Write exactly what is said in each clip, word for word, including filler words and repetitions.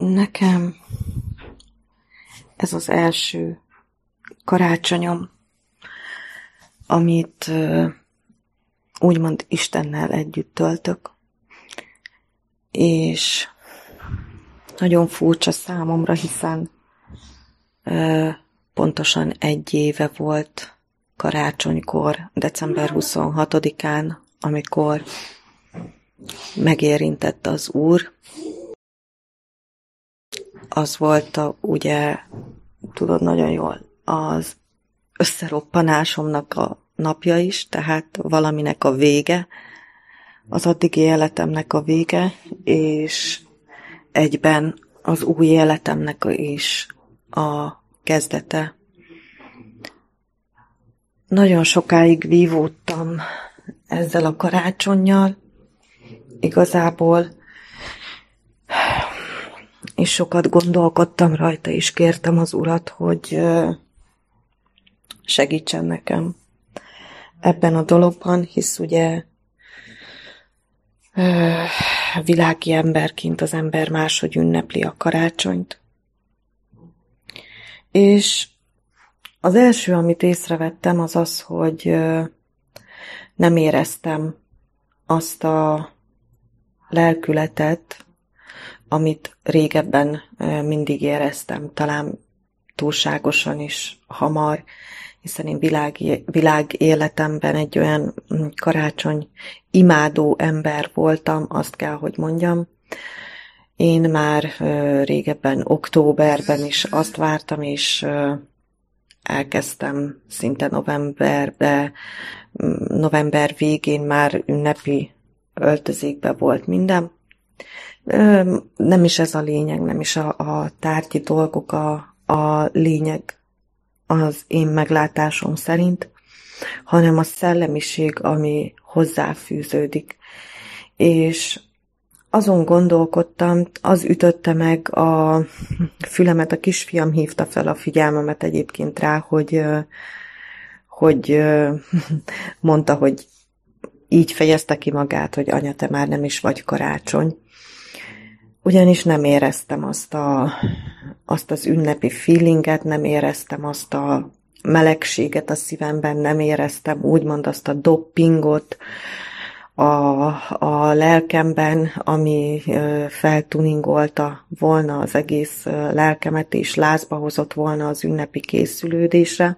Nekem ez az első karácsonyom, amit úgymond Istennel együtt töltök, és nagyon furcsa számomra, hiszen pontosan egy éve volt karácsonykor, december huszonhatodikán, amikor megérintett az Úr. Az volt a, ugye, tudod nagyon jól, az összeroppanásomnak a napja is, tehát valaminek a vége, az addigi életemnek a vége, és egyben az új életemnek is a kezdete. Nagyon sokáig vívódtam ezzel a karácsonnyal, igazából, és sokat gondolkodtam rajta, és kértem az Urat, hogy segítsen nekem ebben a dologban, hisz ugye világi emberként az ember máshogy ünnepli a karácsonyt. És az első, amit észrevettem, az az, hogy nem éreztem azt a lelkületet, amit régebben mindig éreztem, talán túlságosan is hamar, hiszen én világ, világ életemben egy olyan karácsony imádó ember voltam, azt kell, hogy mondjam. Én már régebben októberben is azt vártam, és elkezdtem szinte novemberbe, november végén már ünnepi öltözékbe volt minden. Nem is ez a lényeg, nem is a, a tárgyi dolgok a, a lényeg az én meglátásom szerint, hanem a szellemiség, ami hozzáfűződik. És azon gondolkodtam, az ütötte meg a fülemet, a kisfiam hívta fel a figyelmemet egyébként rá, hogy, hogy mondta, hogy így fejezte ki magát, hogy anya, te már nem is vagy karácsony. Ugyanis nem éreztem azt, a, azt az ünnepi feelinget, nem éreztem azt a melegséget a szívemben, nem éreztem úgymond azt a doppingot a, a lelkemben, ami feltuningolta volna az egész lelkemet, és lázba hozott volna az ünnepi készülődésre.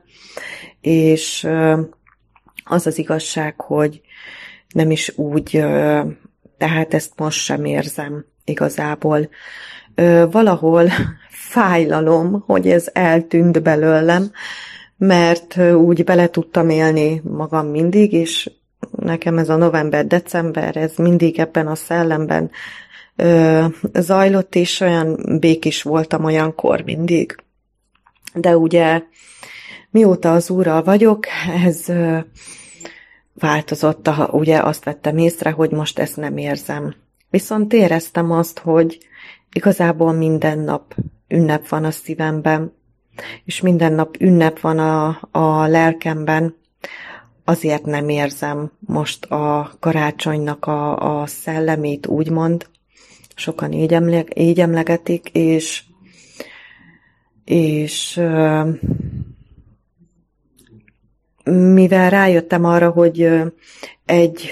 És az az igazság, hogy nem is úgy, tehát ezt most sem érzem igazából. Ö, valahol fájlalom, hogy ez eltűnt belőlem, mert úgy bele tudtam élni magam mindig, és nekem ez a november-december, ez mindig ebben a szellemben ö, zajlott, és olyan békés voltam olyankor mindig. De ugye mióta az Úrral vagyok, ez ö, változott, ugye azt vettem észre, hogy most ezt nem érzem. Viszont éreztem azt, hogy igazából minden nap ünnep van a szívemben, és minden nap ünnep van a, a lelkemben, azért nem érzem most a karácsonynak a, a szellemét, úgymond. Sokan így, emle, így emlegetik, és, és mivel rájöttem arra, hogy egy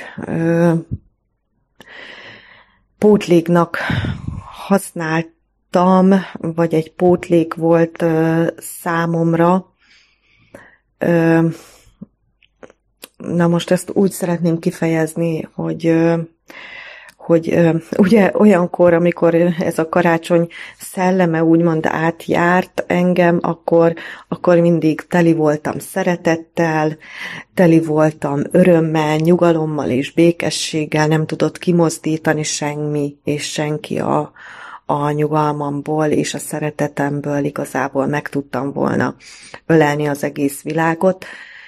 pótléknak használtam, vagy egy pótlék volt ö, számomra. Ö, na most ezt úgy szeretném kifejezni, hogy, ö, hogy ö, ugye olyankor, amikor ez a karácsony szelleme úgymond átjárt engem, akkor, akkor mindig teli voltam szeretettel, teli voltam örömmel, nyugalommal és békességgel, nem tudott kimozdítani semmi és senki a, a nyugalmamból és a szeretetemből, igazából meg tudtam volna ölelni az egész világot.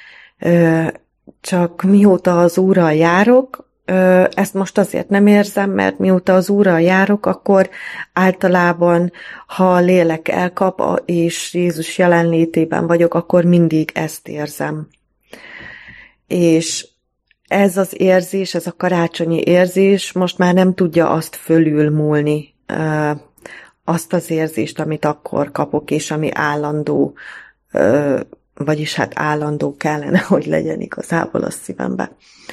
Csak mióta az Úrral járok, ezt most azért nem érzem, mert mióta az Úrral járok, akkor általában, ha a lélek elkap, és Jézus jelenlétében vagyok, akkor mindig ezt érzem. És ez az érzés, ez a karácsonyi érzés most már nem tudja azt fölülmúlni, azt az érzést, amit akkor kapok, és ami állandó, vagyis hát állandó kellene, hogy legyen igazából a szívembe.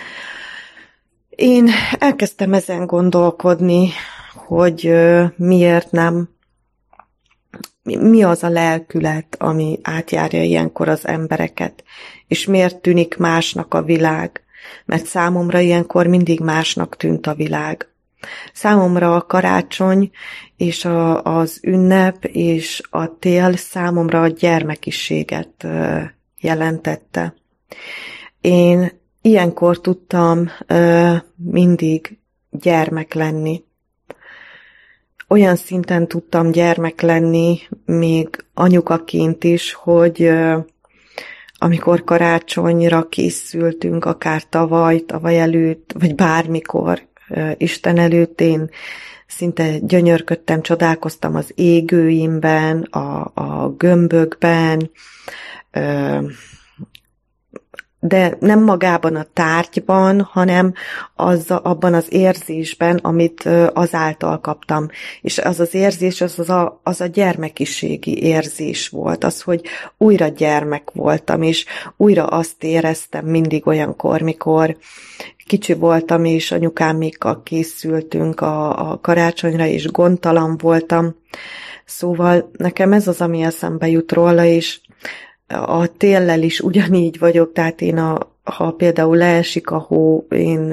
Én elkezdtem ezen gondolkodni, hogy miért nem, mi az a lelkület, ami átjárja ilyenkor az embereket, és miért tűnik másnak a világ, mert számomra ilyenkor mindig másnak tűnt a világ. Számomra a karácsony és a, az ünnep és a tél számomra a gyermekiséget jelentette. Én ilyenkor tudtam mindig gyermek lenni. Olyan szinten tudtam gyermek lenni, még anyukaként is, hogy amikor karácsonyra készültünk, akár tavaly, tavaly előtt, vagy bármikor, Isten előtt, én szinte gyönyörködtem, csodálkoztam az égőimben, a, a gömbökben, de nem magában a tárgyban, hanem az, abban az érzésben, amit azáltal kaptam. És az az érzés, az, az, a, az a gyermekiségi érzés volt, az, hogy újra gyermek voltam, és újra azt éreztem mindig olyankor, mikor kicsi voltam, és anyukámékkal készültünk a, a karácsonyra, és gondtalan voltam. Szóval nekem ez az, ami eszembe jut róla, és a téllel is ugyanígy vagyok, tehát én, a, ha például leesik a hó, én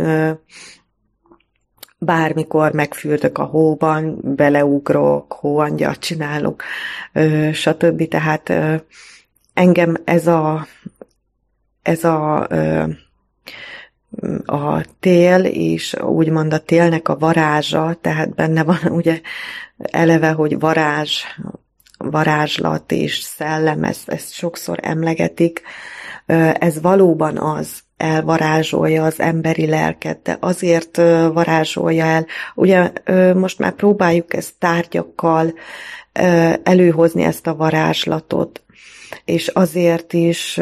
bármikor megfürdök a hóban, beleugrok, hóangyalt csinálok, stb. Tehát engem ez a, ez a, a tél, és úgymond a télnek a varázsa, tehát benne van ugye eleve, hogy varázs, varázslat és szellem, ezt, ezt sokszor emlegetik, ez valóban az, elvarázsolja az emberi lelket, de azért varázsolja el. Ugye most már próbáljuk ezt tárgyakkal előhozni, ezt a varázslatot, és azért is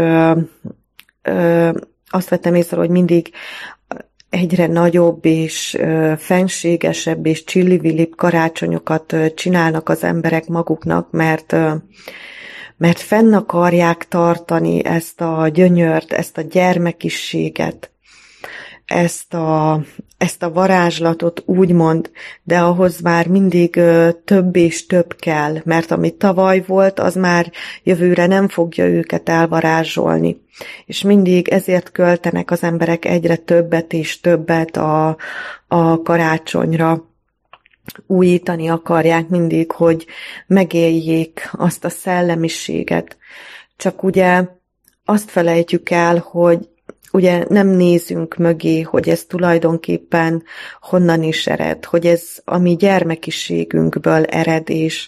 azt vettem észre, hogy mindig egyre nagyobb és fenségesebb és csillivilibb karácsonyokat csinálnak az emberek maguknak, mert, mert fenn akarják tartani ezt a gyönyört, ezt a gyermekisséget, ezt a, ezt a varázslatot úgymond, de ahhoz már mindig több és több kell, mert ami tavaly volt, az már jövőre nem fogja őket elvarázsolni. És mindig ezért költenek az emberek egyre többet és többet a, a karácsonyra. Újítani akarják mindig, hogy megéljék azt a szellemiséget. Csak ugye azt felejtjük el, hogy ugye nem nézünk mögé, hogy ez tulajdonképpen honnan is ered, hogy ez a mi gyermekiségünkből ered, és,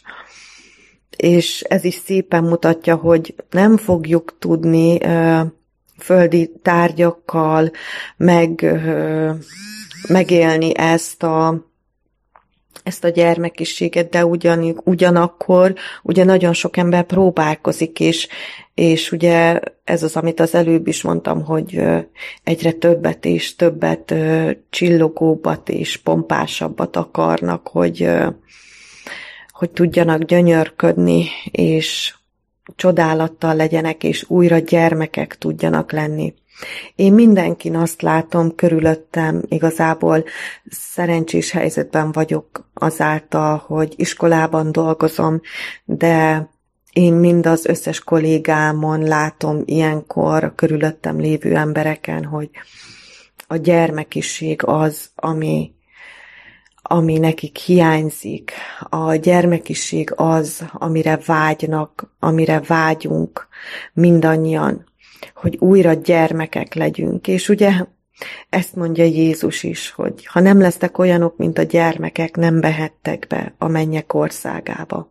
és ez is szépen mutatja, hogy nem fogjuk tudni ö, földi tárgyakkal meg, ö, megélni ezt a ezt a gyermekiséget, de ugyan, ugyanakkor ugye nagyon sok ember próbálkozik, és, és ugye ez az, amit az előbb is mondtam, hogy egyre többet és többet csillogóbbat és pompásabbat akarnak, hogy, hogy tudjanak gyönyörködni, és csodálattal legyenek, és újra gyermekek tudjanak lenni. Én mindenkin azt látom körülöttem, igazából szerencsés helyzetben vagyok azáltal, hogy iskolában dolgozom, de én mind az összes kollégámon látom ilyenkor a körülöttem lévő embereken, hogy a gyermekiség az, ami, ami nekik hiányzik. A gyermekiség az, amire vágynak, amire vágyunk mindannyian, hogy újra gyermekek legyünk. És ugye ezt mondja Jézus is, hogy ha nem lesztek olyanok, mint a gyermekek, nem behettek be a mennyek országába.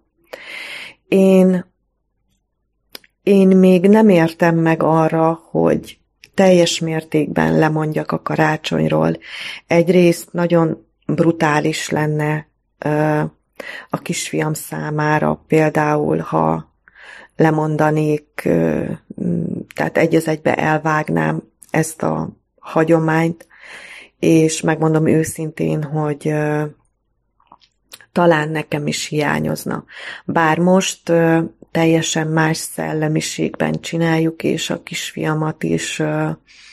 Én, én még nem értem meg arra, hogy teljes mértékben lemondjak a karácsonyról. Egyrészt nagyon brutális lenne ö, a kisfiam számára, például, ha lemondanék, ö, tehát egy az egybe elvágnám ezt a hagyományt, és megmondom őszintén, hogy ö, talán nekem is hiányozna. Bár most ö, teljesen más szellemiségben csináljuk, és a kisfiamat is ö,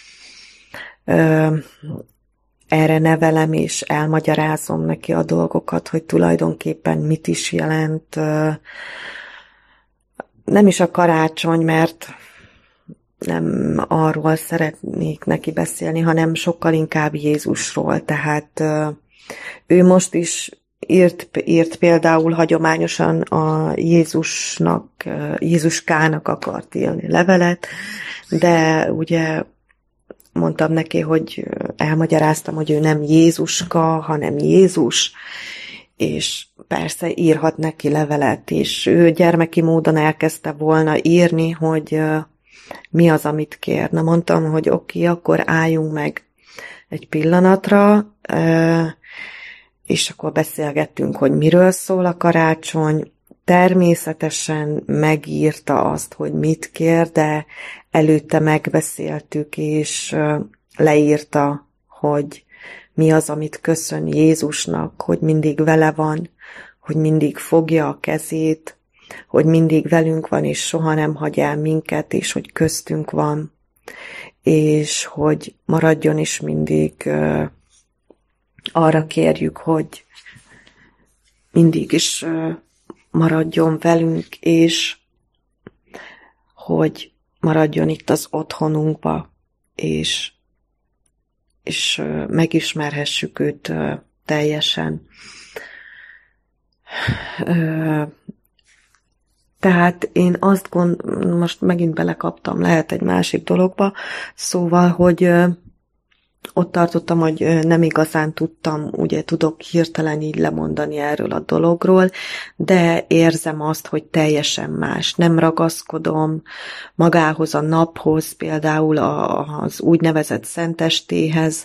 ö, erre nevelem, és elmagyarázom neki a dolgokat, hogy tulajdonképpen mit is jelent. Ö, nem is a karácsony, mert nem arról szeretnék neki beszélni, hanem sokkal inkább Jézusról. Tehát ö, ő most is írt, írt például hagyományosan a Jézusnak, Jézuskának akart írni levelet, de ugye mondtam neki, hogy elmagyaráztam, hogy ő nem Jézuska, hanem Jézus, és persze írhat neki levelet, és ő gyermeki módon elkezdte volna írni, hogy mi az, amit kér. Na mondtam, hogy oké, okay, akkor álljunk meg egy pillanatra, és akkor beszélgettünk, hogy miről szól a karácsony. Természetesen megírta azt, hogy mit kér, de előtte megbeszéltük, és leírta, hogy mi az, amit köszön Jézusnak, hogy mindig vele van, hogy mindig fogja a kezét, hogy mindig velünk van, és soha nem hagy el minket, és hogy köztünk van, és hogy maradjon is mindig. Arra kérjük, hogy mindig is maradjon velünk, és hogy maradjon itt az otthonunkba, és, és megismerhessük őt teljesen. Tehát én azt gond, most megint belekaptam, lehet egy másik dologba, szóval, hogy ott tartottam, hogy nem igazán tudtam, ugye tudok hirtelen így lemondani erről a dologról, de érzem azt, hogy teljesen más. Nem ragaszkodom magához a naphoz, például az úgynevezett szentestéhez,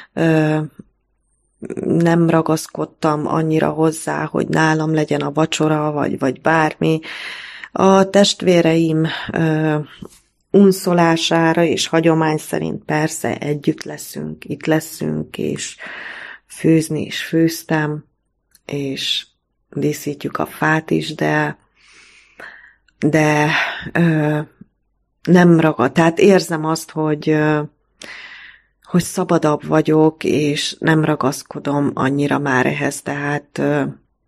nem ragaszkodtam annyira hozzá, hogy nálam legyen a vacsora, vagy, vagy bármi. A testvéreim unszolására és hagyomány szerint persze együtt leszünk, itt leszünk, és főzni is főztem, és díszítjük a fát is, de, de ö, nem ragad. Tehát érzem azt, hogy, ö, hogy szabadabb vagyok, és nem ragaszkodom annyira már ehhez, tehát, ö,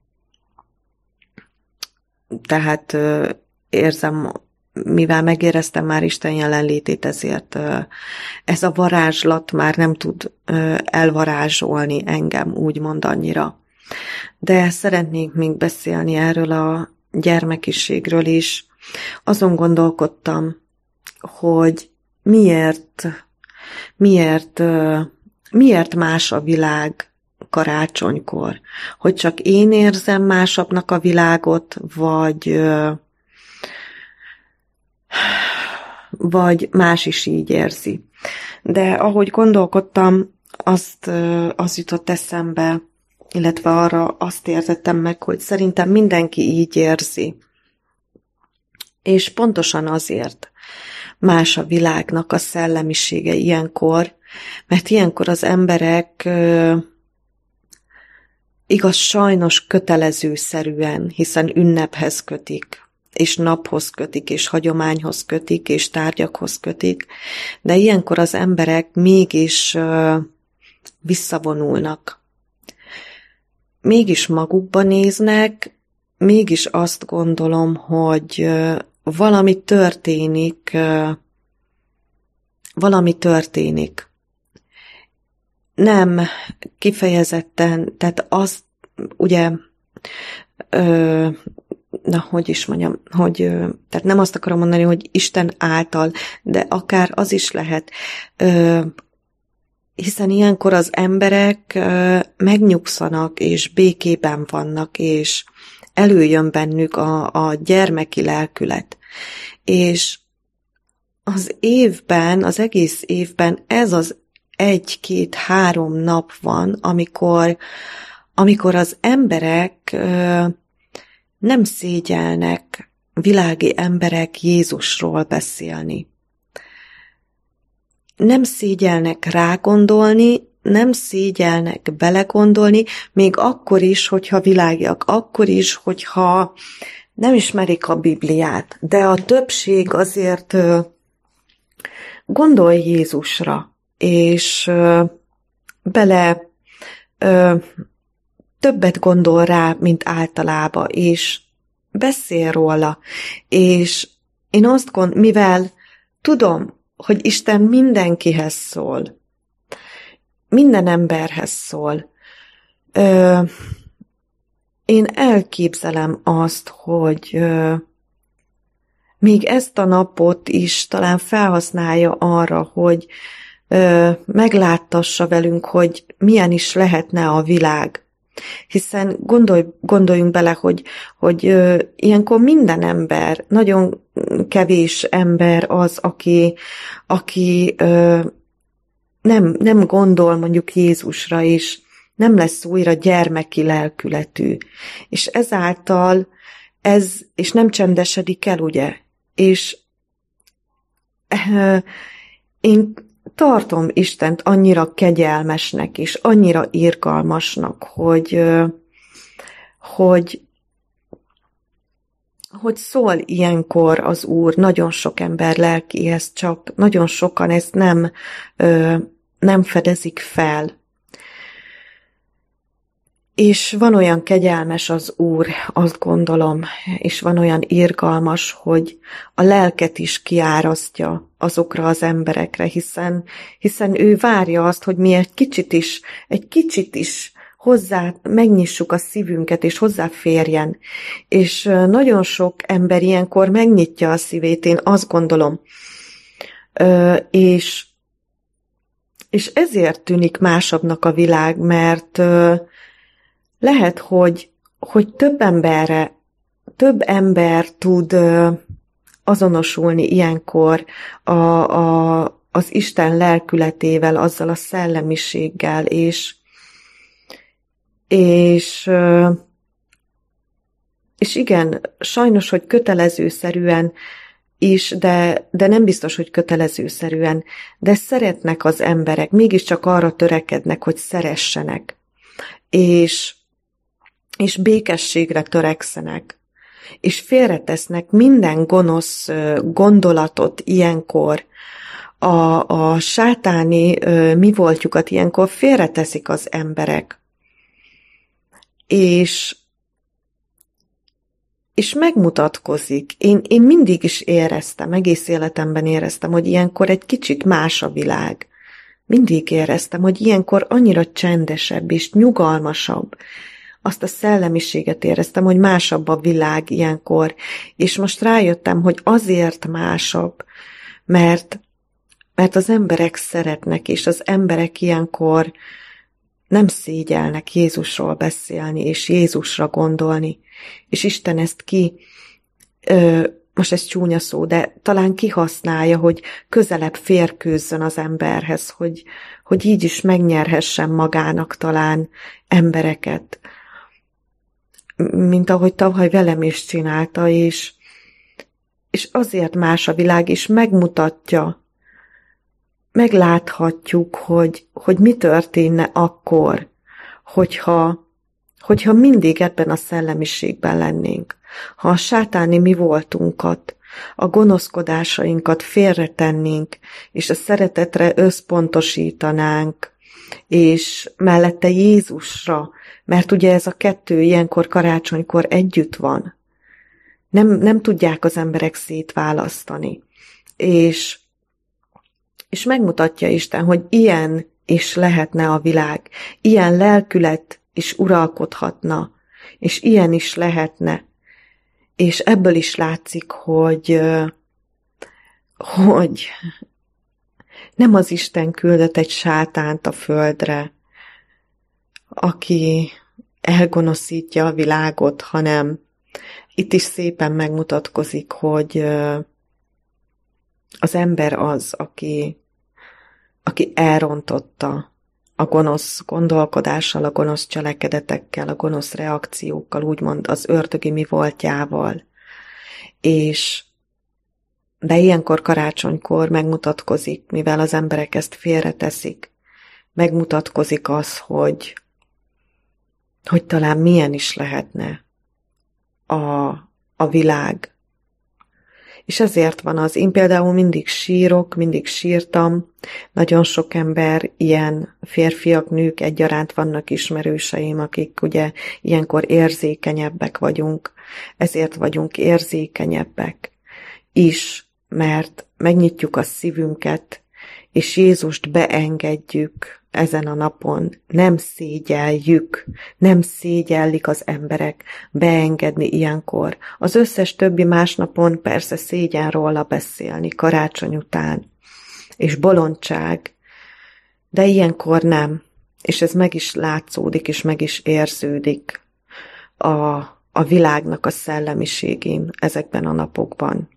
tehát ö, érzem, mivel megéreztem már Isten jelenlétét, ezért ez a varázslat már nem tud elvarázsolni engem, úgymond annyira. De szeretnék még beszélni erről a gyermekiségről is. Azon gondolkodtam, hogy miért, miért, miért más a világ karácsonykor. Hogy csak én érzem másabbnak a világot, vagy vagy más is így érzi. De ahogy gondolkodtam, azt, az jutott eszembe, illetve arra azt értettem meg, hogy szerintem mindenki így érzi. És pontosan azért más a világnak a szellemisége ilyenkor, mert ilyenkor az emberek igaz, sajnos kötelezőszerűen, hiszen ünnephez kötik, és naphoz kötik, és hagyományhoz kötik, és tárgyakhoz kötik, de ilyenkor az emberek mégis uh, visszavonulnak. Mégis magukba néznek, mégis azt gondolom, hogy uh, valami történik, uh, valami történik. Nem kifejezetten, tehát az, ugye, uh, na, hogy is mondjam, hogy, tehát nem azt akarom mondani, hogy Isten által, de akár az is lehet, hiszen ilyenkor az emberek megnyugszanak, és békében vannak, és előjön bennük a, a gyermeki lelkület. És az évben, az egész évben ez az egy-két-három nap van, amikor, amikor az emberek nem szégyelnek világi emberek Jézusról beszélni. Nem szégyelnek rágondolni, nem szégyelnek belegondolni, még akkor is, hogyha világiak, akkor is, hogyha nem ismerik a Bibliát, de a többség azért gondol Jézusra, és bele többet gondol rá, mint általában, és beszél róla, és én azt gondolom, mivel tudom, hogy Isten mindenkihez szól, minden emberhez szól, ö, én elképzelem azt, hogy ö, még ezt a napot is talán felhasználja arra, hogy ö, megláttassa velünk, hogy milyen is lehetne a világ. Hiszen gondolj, gondoljunk bele, hogy, hogy ö, ilyenkor minden ember, nagyon kevés ember az, aki, aki ö, nem, nem gondol mondjuk Jézusra, és nem lesz újra gyermeki lelkületű. És ezáltal ez, és nem csendesedik el, ugye? És ö, én tartom Istent annyira kegyelmesnek és annyira irgalmasnak, hogy, hogy, hogy szól ilyenkor az Úr nagyon sok ember lelkéhez, csak nagyon sokan ezt nem, nem fedezik fel. És van olyan kegyelmes az Úr, azt gondolom, és van olyan irgalmas, hogy a lelket is kiárasztja azokra az emberekre, hiszen, hiszen ő várja azt, hogy mi egy kicsit is, egy kicsit is hozzá megnyissuk a szívünket, és hozzáférjen. És nagyon sok ember ilyenkor megnyitja a szívét, én azt gondolom. És, és ezért tűnik másabbnak a világ, mert lehet, hogy, hogy több emberre, több ember tud azonosulni ilyenkor a, a, az Isten lelkületével, azzal a szellemiséggel, és, és, és igen, sajnos, hogy kötelezőszerűen is, de, de nem biztos, hogy kötelezőszerűen, de szeretnek az emberek, mégiscsak arra törekednek, hogy szeressenek, és és békességre törekszenek, és félretesznek minden gonosz gondolatot ilyenkor, a, a sátáni mi voltjukat ilyenkor félreteszik az emberek, és, és megmutatkozik. Én, én mindig is éreztem, egész életemben éreztem, hogy ilyenkor egy kicsit más a világ. Mindig éreztem, hogy ilyenkor annyira csendesebb és nyugalmasabb. Azt a szellemiséget éreztem, hogy másabb a világ ilyenkor, és most rájöttem, hogy azért másabb, mert, mert az emberek szeretnek, és az emberek ilyenkor nem szégyelnek Jézusról beszélni, és Jézusra gondolni, és Isten ezt ki, ö, most ez csúnya szó, de talán kihasználja, hogy közelebb férkőzzön az emberhez, hogy, hogy így is megnyerhessen magának talán embereket, mint ahogy tavaly velem is csinálta, és, és azért más a világ, és megmutatja, megláthatjuk, hogy, hogy mi történne akkor, hogyha, hogyha mindig ebben a szellemiségben lennénk. Ha a sátáni mi voltunkat, a gonoszkodásainkat félretennénk, és a szeretetre összpontosítanánk, és mellette Jézusra, mert ugye ez a kettő ilyenkor karácsonykor együtt van. Nem, nem tudják az emberek szétválasztani. És, és megmutatja Isten, hogy ilyen is lehetne a világ, ilyen lelkület is uralkodhatna, és ilyen is lehetne. És ebből is látszik, hogy, hogy nem az Isten küldött egy sátánt a földre, aki elgonoszítja a világot, hanem itt is szépen megmutatkozik, hogy az ember az, aki, aki elrontotta a gonosz gondolkodással, a gonosz cselekedetekkel, a gonosz reakciókkal, úgymond az ördögi mi voltjával. És de ilyenkor karácsonykor megmutatkozik, mivel az emberek ezt félreteszik, megmutatkozik az, hogy, hogy talán milyen is lehetne a, a világ. És ezért van az, én például mindig sírok, mindig sírtam, nagyon sok ember, ilyen férfiak, nők egyaránt vannak ismerőseim, akik ugye ilyenkor érzékenyebbek vagyunk, ezért vagyunk érzékenyebbek is, mert megnyitjuk a szívünket, és Jézust beengedjük ezen a napon, nem szégyeljük, nem szégyellik az emberek beengedni ilyenkor. Az összes többi más napon persze szégyen róla beszélni, karácsony után, és bolondság, de ilyenkor nem, és ez meg is látszódik, és meg is érződik a, a világnak a szellemiségén ezekben a napokban.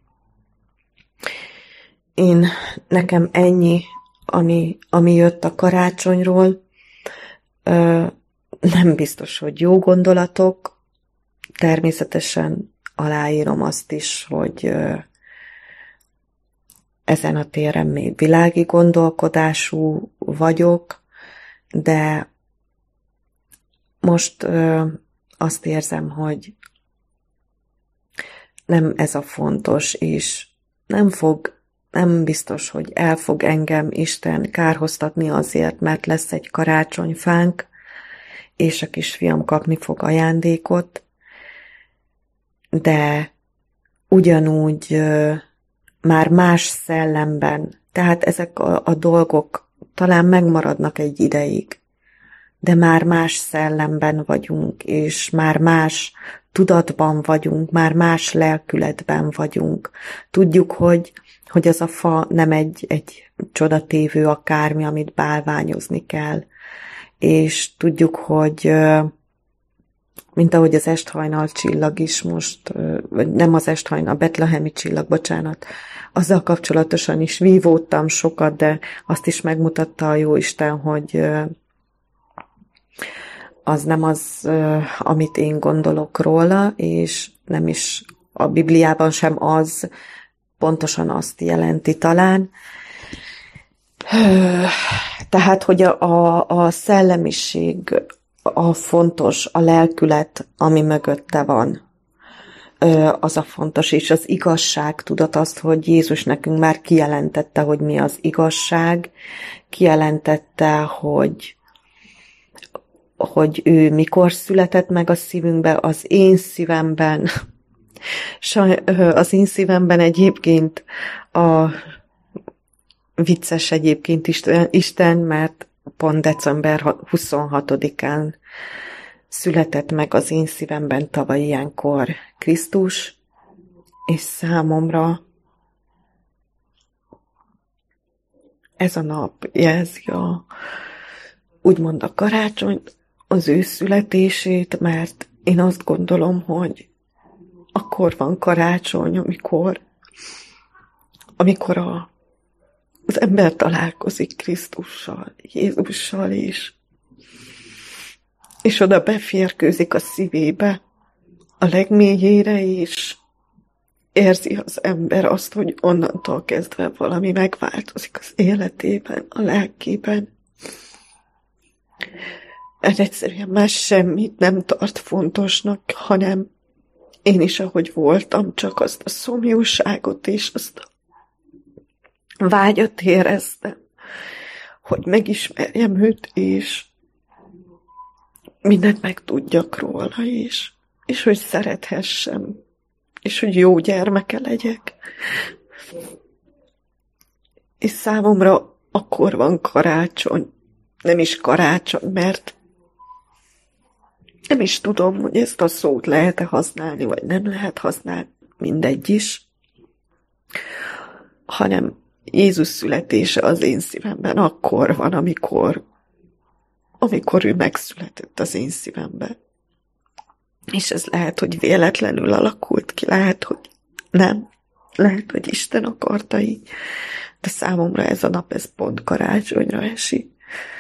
Én, nekem ennyi, ami, ami jött a karácsonyról, ö, nem biztos, hogy jó gondolatok, természetesen aláírom azt is, hogy ö, ezen a téren még világi gondolkodású vagyok, de most ö, azt érzem, hogy nem ez a fontos, és nem fog Nem biztos, hogy el fog engem Isten kárhoztatni azért, mert lesz egy karácsonyfánk, és a kisfiam kapni fog ajándékot, de ugyanúgy ö, már más szellemben, tehát ezek a, a dolgok talán megmaradnak egy ideig, de már más szellemben vagyunk, és már más tudatban vagyunk, már más lelkületben vagyunk. Tudjuk, hogy hogy az a fa nem egy, egy csodatévő akármi, amit bálványozni kell. És tudjuk, hogy mint ahogy az esthajnal csillag is most, vagy nem az esthajnal, a betlehemi csillag, bocsánat, azzal kapcsolatosan is vívódtam sokat, de azt is megmutatta a Jóisten, hogy az nem az, amit én gondolok róla, és nem is a Bibliában sem az, pontosan azt jelenti talán. Tehát, hogy a, a, a szellemiség a fontos, a lelkület, ami mögötte van, az a fontos, és az igazság, tudod azt, hogy Jézus nekünk már kijelentette, hogy mi az igazság, kijelentette, hogy hogy ő mikor született meg a szívünkbe, az én szívemben. Az én szívemben egyébként a vicces egyébként Isten, mert pont december huszonhatodikán született meg az én szívemben tavaly ilyenkor Krisztus, és számomra ez a nap jelzi a, úgymond a karácsonyt, az ő születését, mert én azt gondolom, hogy akkor van karácsony, amikor, amikor a, az ember találkozik Krisztussal, Jézussal is, és oda beférkőzik a szívébe, a legmélyére, és érzi az ember azt, hogy onnantól kezdve valami megváltozik az életében, a lelkében. Ez egyszerűen más semmit nem tart fontosnak, hanem én is, ahogy voltam, csak azt a szomjúságot és azt a vágyat éreztem, hogy megismerjem őt, és mindent megtudjak róla, és, és hogy szerethessem, és hogy jó gyermeke legyek. És számomra akkor van karácsony, nem is karácsony, mert nem is tudom, hogy ezt a szót lehet-e használni, vagy nem lehet használni, mindegy is, hanem Jézus születése az én szívemben akkor van, amikor, amikor ő megszületett az én szívemben. És ez lehet, hogy véletlenül alakult ki, lehet, hogy nem, lehet, hogy Isten akarta így, de számomra ez a nap, ez pont karácsonyra esik.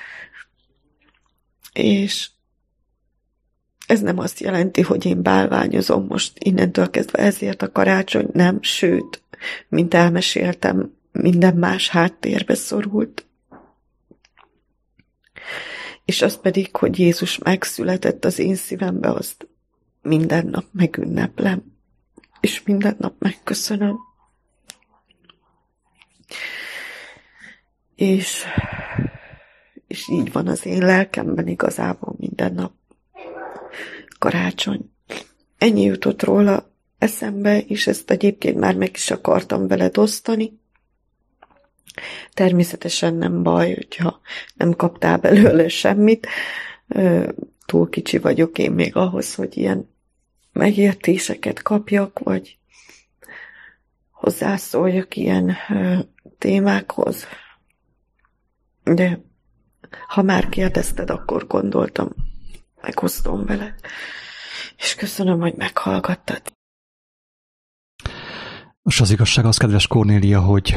És ez nem azt jelenti, hogy én bálványozom most innentől kezdve ezért a karácsony, nem, sőt, mint elmeséltem, minden más háttérbe szorult. és az pedig, hogy Jézus megszületett az én szívembe, azt minden nap megünneplem, és minden nap megköszönöm. És, és így van az én lelkemben igazából minden nap. Karácsony. Ennyi jutott róla eszembe, és ezt egyébként már meg is akartam veled osztani. Természetesen nem baj, hogyha nem kaptál belőle semmit. Túl kicsi vagyok én még ahhoz, hogy ilyen megértéseket kapjak, vagy hozzászóljak ilyen témákhoz. De ha már kérdezted, akkor gondoltam, megosztom veled. És köszönöm, hogy meghallgattad. És az igazság az, kedves Kornélia, hogy,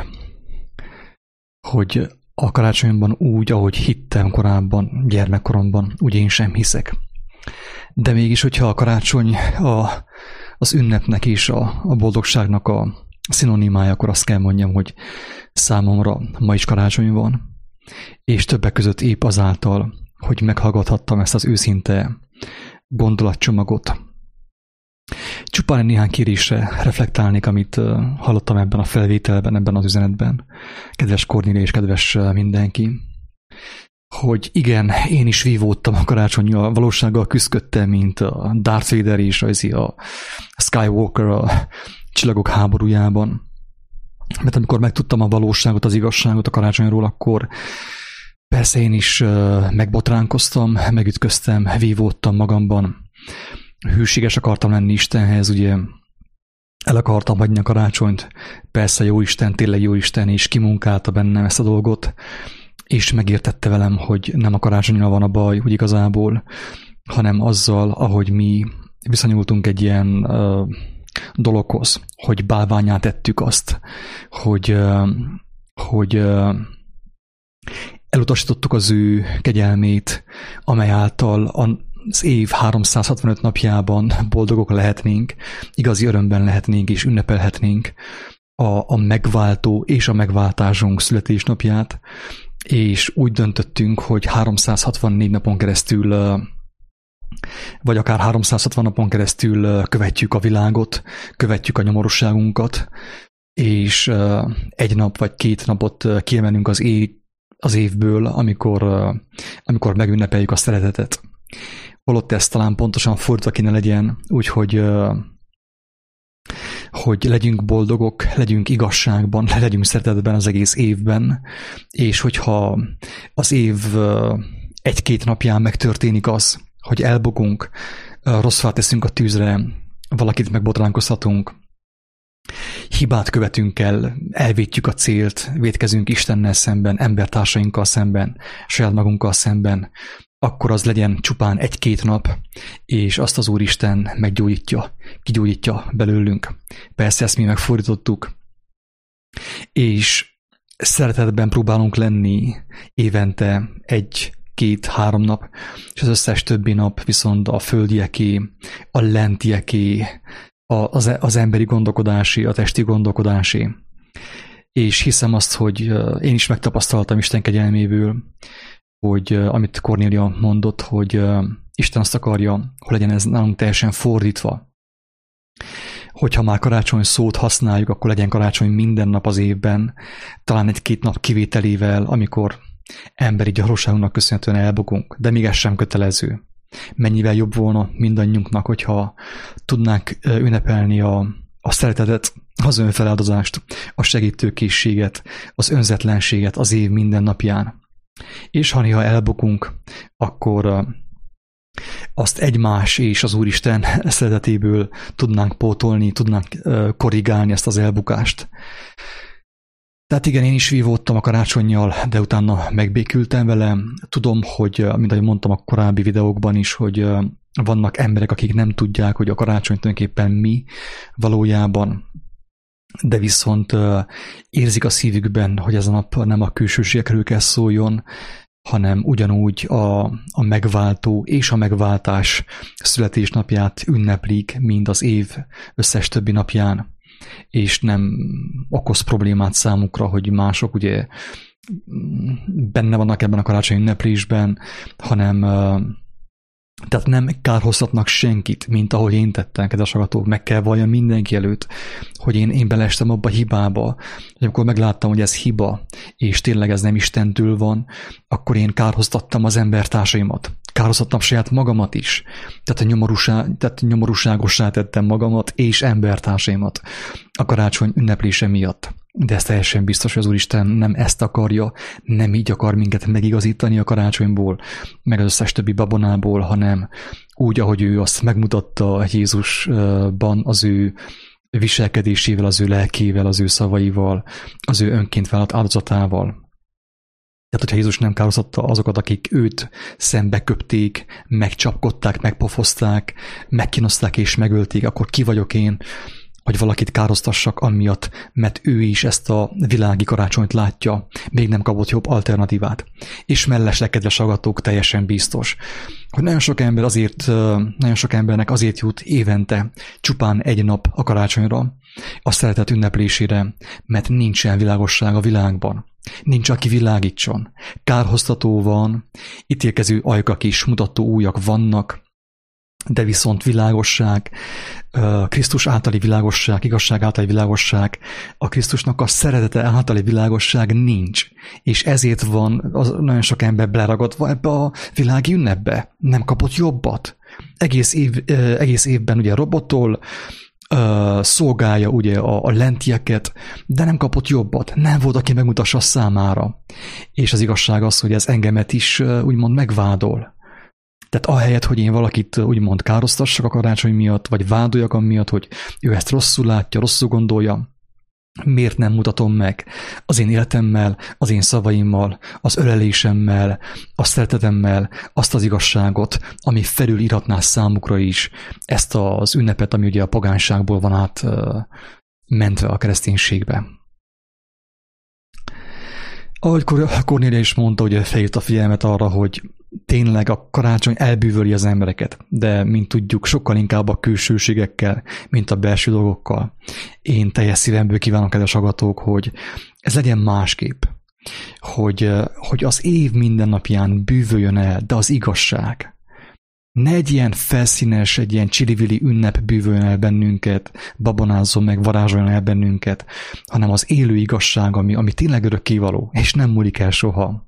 hogy a karácsonyban úgy, ahogy hittem korábban, gyermekkoromban, úgy én sem hiszek. De mégis, hogyha a karácsony a, az ünnepnek és a, a boldogságnak a szinonimája, akkor azt kell mondjam, hogy számomra ma is karácsony van. És többek között épp azáltal, hogy meghallgathattam ezt az őszinte gondolatcsomagot. Csupán néhány kérésre reflektálnék, amit hallottam ebben a felvételben, ebben az üzenetben. Kedves Kornélia és kedves mindenki, hogy igen, én is vívódtam a karácsonnyal, valósággal küzdöttem, mint a Darth Vader és a Skywalker a Csillagok háborújában. Mert amikor megtudtam a valóságot, az igazságot a karácsonyról, akkor persze én is megbotránkoztam, megütköztem, vívódtam magamban. Hűséges akartam lenni Istenhez, ugye el akartam hagyni a karácsonyt. Persze jó Isten, tényleg jó Isten, és kimunkálta bennem ezt a dolgot, és megértette velem, hogy nem a karácsonnyal van a baj, úgy igazából, hanem azzal, ahogy mi viszonyultunk egy ilyen uh, dologhoz, hogy bálványá tettük azt, hogy, uh, hogy uh, elutasítottuk az ő kegyelmét, amely által az év háromszázhatvanöt napjában boldogok lehetnénk, igazi örömben lehetnénk és ünnepelhetnénk a, a megváltó és a megváltásunk születésnapját, és úgy döntöttünk, hogy háromszázhatvannégy napon keresztül, vagy akár háromszázhatvan napon keresztül követjük a világot, követjük a nyomorúságunkat, és egy nap vagy két napot kiemelünk az, év, az évből, amikor, amikor megünnepeljük a szeretetet. Holott ez talán pontosan fordítva kéne legyen, úgyhogy hogy legyünk boldogok, legyünk igazságban, legyünk szeretetben az egész évben, és hogyha az év egy-két napján megtörténik az, hogy elbogunk, rossz fát teszünk a tűzre, valakit megbotránkoztatunk, hibát követünk el, elvétjük a célt, vétkezünk Istennel szemben, embertársainkkal szemben, saját magunkkal szemben, akkor az legyen csupán egy-két nap, és azt az Úristen meggyógyítja, kigyógyítja belőlünk. Persze ezt mi megfordítottuk, és szeretetben próbálunk lenni évente egy-két-három nap, és az összes többi nap viszont a földieké, a lentieké, az, az emberi gondolkodásé, a testi gondolkodásé. És hiszem azt, hogy én is megtapasztaltam Isten kegyelméből, hogy amit Kornélia mondott, hogy Isten azt akarja, hogy legyen ez nálunk teljesen fordítva. Hogyha már karácsony szót használjuk, akkor legyen karácsony minden nap az évben, talán egy-két nap kivételével, amikor emberi gyarlóságunknak köszönhetően elbogunk, de még ez sem kötelező. Mennyivel jobb volna mindannyiunknak, hogyha tudnánk ünnepelni a, a szeretetet, az önfeláldozást, a segítőkészséget, az önzetlenséget az év minden napján. És ha néha elbukunk, akkor azt egymás és az Úristen szeretetéből tudnánk pótolni, tudnánk korrigálni ezt az elbukást. Tehát igen, én is vívódtam a karácsonnyal, de utána megbékültem vele. Tudom, hogy, mint ahogy mondtam a korábbi videókban is, hogy vannak emberek, akik nem tudják, hogy a karácsony tulajdonképpen mi valójában, de viszont érzik a szívükben, hogy ez a nap nem a külsőségekről kell szóljon, hanem ugyanúgy a, a megváltó és a megváltás születésnapját ünneplik, mint az év összes többi napján, és nem okoz problémát számukra, hogy mások ugye benne vannak ebben a karácsonyi ünneplésben, hanem tehát nem kárhoztatnak senkit, mint ahogy én tettem, kedves hallgatók, meg kell valljam mindenki előtt, hogy én, én beleestem abba a hibába, hogy amikor megláttam, hogy ez hiba, és tényleg ez nem Istentől van, akkor én kárhoztattam az embertársaimat, kárhoztattam saját magamat is, tehát, a nyomorúság, tehát nyomorúságossá tettem magamat és embertársaimat a karácsony ünneplése miatt. De ez teljesen biztos, hogy az Úristen nem ezt akarja, nem így akar minket megigazítani a karácsonyból, meg az összes többi babonából, hanem úgy, ahogy ő azt megmutatta Jézusban, az ő viselkedésével, az ő lelkével, az ő szavaival, az ő önként vállalt áldozatával. Tehát, hogyha Jézus nem kárhoztatta azokat, akik őt szembeköpték, megcsapkodták, megpofozták, megkínozták és megölték, akkor ki vagyok én, hogy valakit károztassak amiatt, mert ő is ezt a világi karácsonyt látja, még nem kapott jobb alternatívát. És mellesleg, kedves hallgatók, teljesen biztos, hogy nagyon sok ember azért, nagyon sok embernek azért jut évente csupán egy nap a karácsonyra, a szeretet ünneplésére, mert nincsen világosság a világban. Nincs, aki világítson. Kárhoztató van, ítélkező ajkak is, mutató újak vannak, de viszont világosság, Krisztus általi világosság, igazság általi világosság, a Krisztusnak a szeretete általi világosság nincs. És ezért van az nagyon sok ember beleragadva ebbe a világi ünnepbe. Nem kapott jobbat. Egész, év, egész évben ugye robottól szolgálja ugye a, a lentieket, de nem kapott jobbat. Nem volt, aki megmutassa számára. És az igazság az, hogy ez engemet is úgymond megvádol. Tehát ahelyett, hogy én valakit úgymond károztassak a karácsony miatt, vagy vádoljak amiatt, hogy ő ezt rosszul látja, rosszul gondolja, miért nem mutatom meg az én életemmel, az én szavaimmal, az ölelésemmel, a szeretetemmel azt az igazságot, ami felülírhatná számukra is ezt az ünnepet, ami ugye a pogányságból van át mentve a kereszténységbe. Ahogy Kornélia is mondta, hogy felhívta a figyelmet arra, hogy tényleg a karácsony elbűvöli az embereket, de mint tudjuk, sokkal inkább a külsőségekkel, mint a belső dolgokkal. Én teljes szívemből kívánom, kedves hallgatók, hogy ez legyen másképp, hogy, hogy az év minden napján bűvöljön el, de az igazság. Ne egy ilyen felszínes, egy ilyen csili-vili ünnep bűvöljön el bennünket, babonázzon meg, varázsoljon el bennünket, hanem az élő igazság, ami, ami tényleg örökkévaló, és nem múlik el soha.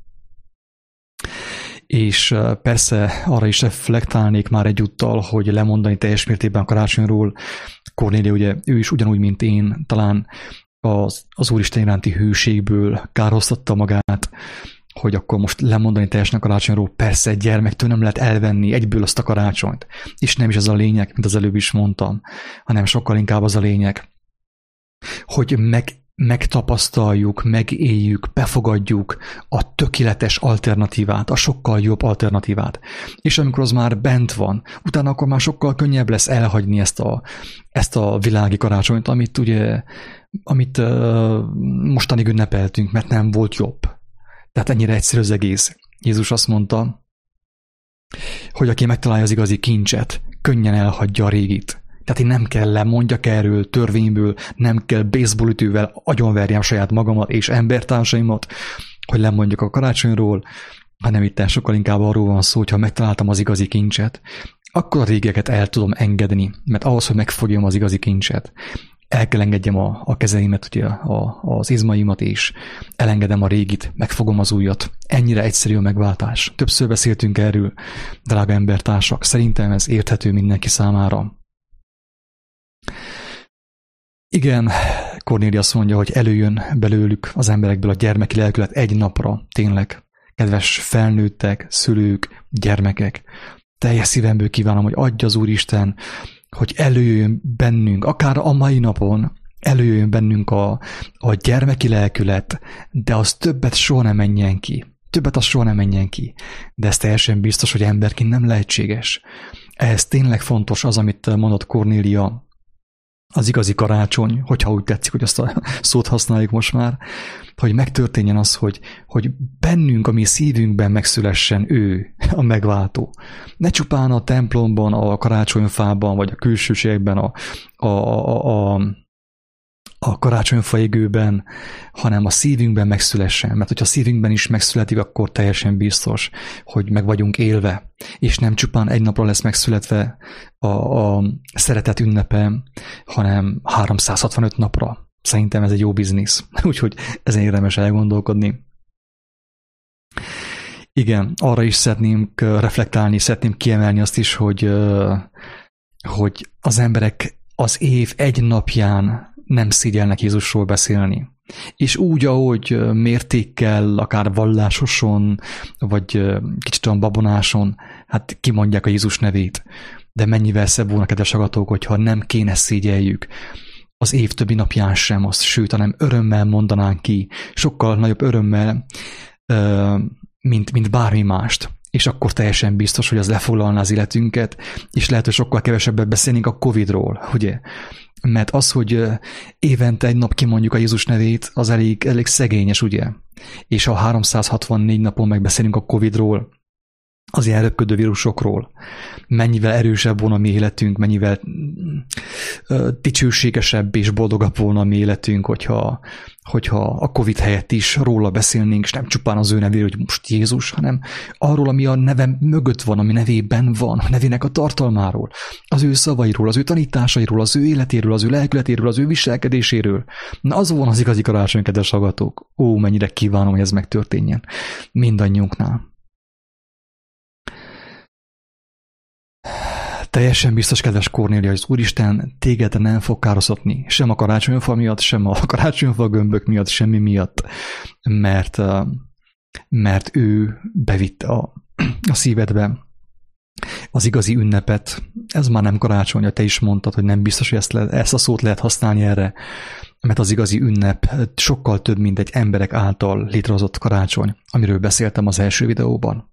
És persze arra is reflektálnék már egyúttal, hogy lemondani teljes mértékben a karácsonyról. Kornélia ugye, ő is ugyanúgy, mint én, talán az, az Úristen iránti hűségből kárhoztatta magát, hogy akkor most lemondani teljesen a karácsonyról. Persze egy gyermektől nem lehet elvenni egyből azt a karácsonyt. És nem is ez a lényeg, mint az előbb is mondtam, hanem sokkal inkább az a lényeg, hogy meg megtapasztaljuk, megéljük, befogadjuk a tökéletes alternatívát, a sokkal jobb alternatívát. És amikor az már bent van, utána akkor már sokkal könnyebb lesz elhagyni ezt a, ezt a világi karácsonyt, amit ugye, amit uh, mostanig ünnepeltünk, mert nem volt jobb. Tehát ennyire egyszerű az egész. Jézus azt mondta, hogy aki megtalálja az igazi kincset, könnyen elhagyja a régit. Tehát én nem kell lemondjak erről törvényből, nem kell baseballütővel agyonverjem saját magamat és embertársaimat, hogy lemondjak a karácsonyról, hanem itt sokkal inkább arról van szó, hogyha megtaláltam az igazi kincset, akkor a régeket el tudom engedni, mert ahhoz, hogy megfogjam az igazi kincset, el kell engedjem a, a kezeimet, ugye, a, az izmaimat, és elengedem a régit, megfogom az újat. Ennyire egyszerű a megváltás. Többször beszéltünk erről, drága embertársak. Szerintem ez érthető mindenki számára. Igen, Kornélia azt mondja, hogy előjön belőlük az emberekből a gyermeki lelkület egy napra, tényleg. Kedves felnőttek, szülők, gyermekek, teljes szívemből kívánom, hogy adja az Úristen, hogy előjön bennünk, akár a mai napon, előjön bennünk a, a gyermeki lelkület, de az többet soha nem menjen ki. Többet az soha nem menjen ki. De ez teljesen biztos, hogy emberként nem lehetséges. Ehhez tényleg fontos az, amit mondott Kornélia, az igazi karácsony, hogyha úgy tetszik, hogy azt a szót használjuk most már, hogy megtörténjen az, hogy, hogy bennünk, a mi szívünkben megszülessen ő, a megváltó. Ne csupán a templomban, a karácsonyfában, vagy a külsőségben, a, a, a, a, a karácsonyfa égőben, hanem a szívünkben megszülessen. Mert hogyha a szívünkben is megszületik, akkor teljesen biztos, hogy meg vagyunk élve. És nem csupán egy napra lesz megszületve a, a szeretet ünnepe, hanem háromszázhatvanöt napra. Szerintem ez egy jó biznisz. Úgyhogy ezen érdemes elgondolkodni. Igen, arra is szeretném reflektálni, szeretném kiemelni azt is, hogy, hogy az emberek az év egy napján nem szégyelnek Jézusról beszélni. És úgy, ahogy mértékkel, akár vallásoson, vagy kicsit olyan babonáson, hát kimondják a Jézus nevét. De mennyivel szebb volna, kedves hallgatók, hogyha nem kéne szégyeljük az év többi napján sem azt, sőt, hanem örömmel mondanánk ki, sokkal nagyobb örömmel, mint, mint bármi mást. És akkor teljesen biztos, hogy az lefoglalná az életünket, és lehet, hogy sokkal kevesebbet beszélnénk a Covidról, ugye? Mert az, hogy évente egy nap kimondjuk a Jézus nevét, az elég, elég szegényes, ugye? És ha háromszázhatvannégy napon megbeszélünk a Covidról, az ilyen röpködő vírusokról, mennyivel erősebb volna a mi életünk, mennyivel dicsőségesebb és boldogabb volna a mi életünk, hogyha, hogyha a Covid helyett is róla beszélnénk, és nem csupán az ő nevéről, hogy most Jézus, hanem arról, ami a neve mögött van, ami nevében van, a nevének a tartalmáról, az ő szavairól, az ő tanításairól, az ő életéről, az ő lelkületéről, az ő viselkedéséről. Na, az van az igazi karácsony, kedves hallgatók. Ó, mennyire kívánom, hogy ez megtörténjen mindannyiunknál. Teljesen biztos, kedves Kornélia, hogy az Úristen téged nem fog károztatni, sem a karácsonyfa miatt, sem a karácsonyfa gömbök miatt, semmi miatt, mert, mert ő bevitte a, a szívedbe az igazi ünnepet. Ez már nem karácsony, hogy te is mondtad, hogy nem biztos, hogy ezt, le, ezt a szót lehet használni erre, mert az igazi ünnep sokkal több, mint egy emberek által létrehozott karácsony, amiről beszéltem az első videóban.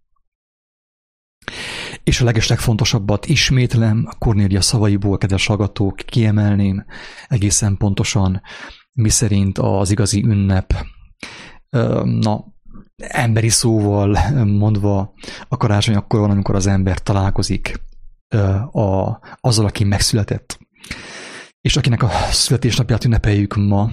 És a legeslegfontosabbat ismétlem, Kornélia szavaiból, kedves hallgatók, kiemelném egészen pontosan, miszerint az igazi ünnep, na, emberi szóval mondva, a karácsony akkor van, amikor az ember találkozik a, azzal, aki megszületett. És akinek a születésnapját ünnepeljük ma,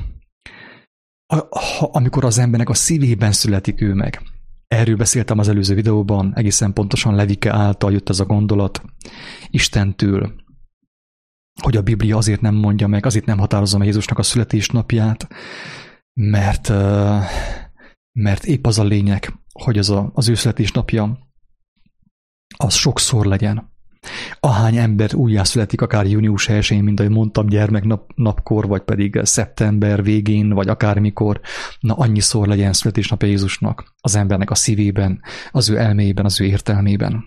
amikor az embernek a szívében születik ő meg. Erről beszéltem az előző videóban, egészen pontosan Levike által jött ez a gondolat Istentől, hogy a Biblia azért nem mondja meg, azért nem határozza meg Jézusnak a születésnapját, mert, mert épp az a lényeg, hogy az, a, az ő születésnapja az sokszor legyen. Ahány ember újjászületik, akár június elsején, mint ahogy mondtam, gyermeknapkor, vagy pedig szeptember végén, vagy akármikor, na annyiszor legyen születésnapja Jézusnak az embernek a szívében, az ő elméjében, az ő értelmében.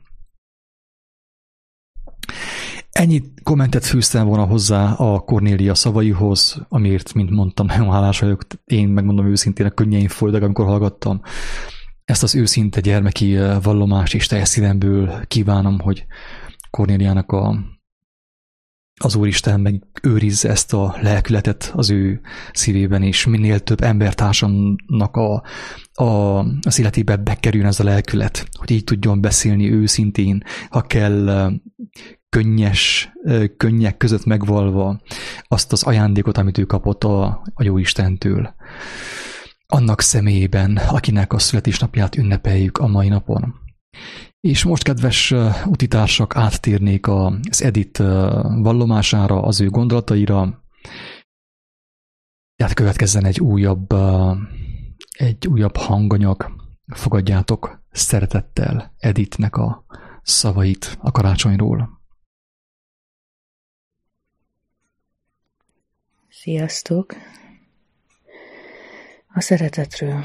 Ennyi kommentet fűztem volna hozzá a Kornélia szavaihoz, amiért, mint mondtam, nagyon hálás vagyok. Én megmondom őszintén, a könnyeim folytak, amikor hallgattam ezt az őszinte gyermeki vallomást, és teljes szívemből kívánom, hogy Kornéliának a, az Úristen megőrizze ezt a lelkületet az ő szívében, és minél több embertársamnak a, a, az életébe bekerüljön ez a lelkület, hogy így tudjon beszélni őszintén, ha kell könnyes, könnyek között megvalva azt az ajándékot, amit ő kapott a, a Jóistentől. Annak személyében, akinek a születésnapját ünnepeljük a mai napon. És most, kedves utitársak, áttérnék az Edith vallomására, az ő gondolataira. Tehát következzen egy újabb, egy újabb hanganyag. Fogadjátok szeretettel Edithnek a szavait a karácsonyról. Sziasztok! A szeretetről.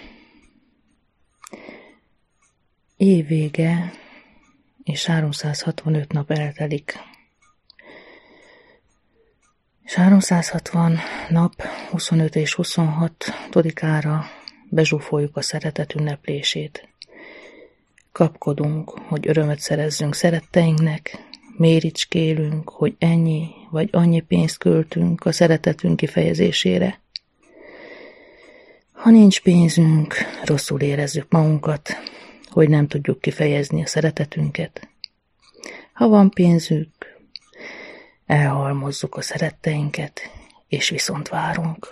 Évvége, és háromszázhatvanöt nap eltelik. És háromszázhatvan nap, huszonöt és huszonhatodikára bezsúfoljuk a szeretet ünneplését. Kapkodunk, hogy örömöt szerezzünk szeretteinknek, méricskélünk, hogy ennyi vagy annyi pénzt költünk a szeretetünk kifejezésére. Ha nincs pénzünk, rosszul érezzük magunkat, hogy nem tudjuk kifejezni a szeretetünket. Ha van pénzük, elhalmozzuk a szeretteinket, és viszont várunk.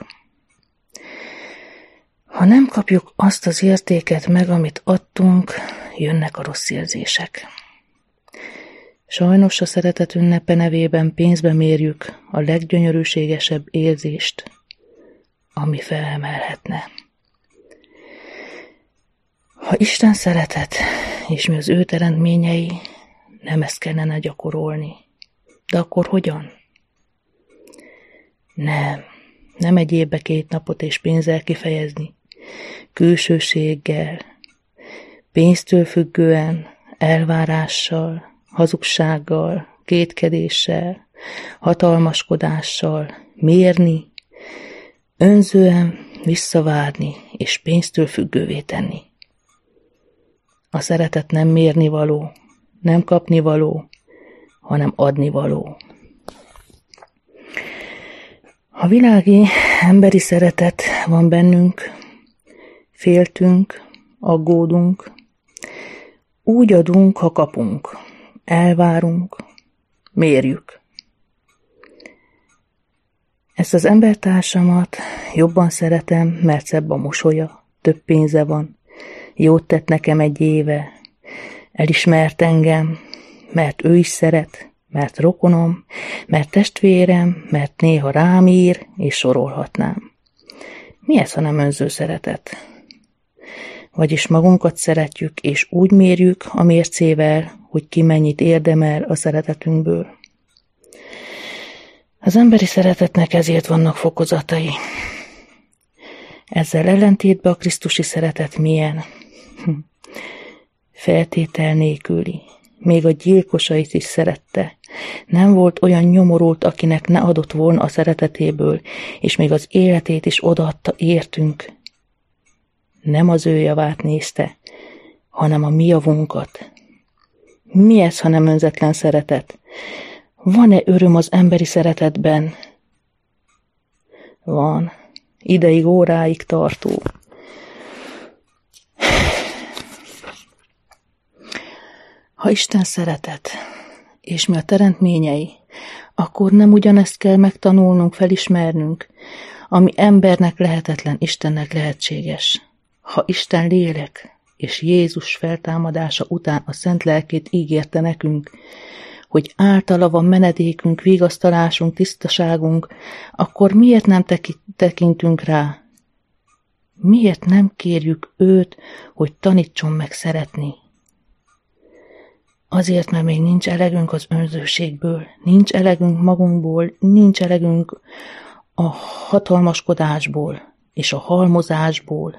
Ha nem kapjuk azt az értéket meg, amit adtunk, jönnek a rossz érzések. Sajnos a szeretet ünnepe nevében pénzbe mérjük a leggyönyörűségesebb érzést, ami felemelhetne. Ha Isten szeretet, és mi az ő teremtményei, nem ezt kellene gyakorolni. De akkor hogyan? Nem, nem egy évbe két napot és pénzzel kifejezni, külsőséggel, pénztől függően, elvárással, hazugsággal, kétkedéssel, hatalmaskodással, mérni, önzően visszavárni és pénztől függővé tenni. A szeretet nem mérnivaló, nem kapnivaló, hanem adnivaló. A világi, emberi szeretet van bennünk, féltünk, aggódunk, úgy adunk, ha kapunk, elvárunk, mérjük. Ezt az embertársamat jobban szeretem, mert szebb a mosolya, több pénze van, jót tett nekem egy éve, elismert engem, mert ő is szeret, mert rokonom, mert testvérem, mert néha rám ír, és sorolhatnám. Mi ez, ha nem önző szeretet? Vagyis magunkat szeretjük, és úgy mérjük a mércével, hogy ki mennyit érdemel a szeretetünkből. Az emberi szeretetnek ezért vannak fokozatai. Ezzel ellentétben a krisztusi szeretet milyen? Feltétel nélküli. Még a gyilkosait is szerette. Nem volt olyan nyomorult, akinek ne adott volna a szeretetéből, és még az életét is odaadta értünk. Nem az ő javát nézte, hanem a mi javunkat. Mi ez, ha nem önzetlen szeretet? Van-e öröm az emberi szeretetben? Van. Ideig, óráig tartó. Ha Isten szeretet, és mi a teremtményei, akkor nem ugyanezt kell megtanulnunk, felismernünk, ami embernek lehetetlen, Istennek lehetséges. Ha Isten lélek, és Jézus feltámadása után a szent lelkét ígérte nekünk, hogy általa van menedékünk, vigasztalásunk, tisztaságunk, akkor miért nem tekintünk rá? Miért nem kérjük őt, hogy tanítson meg szeretni? Azért, mert még nincs elegünk az önzőségből, nincs elegünk magunkból, nincs elegünk a hatalmaskodásból és a halmozásból.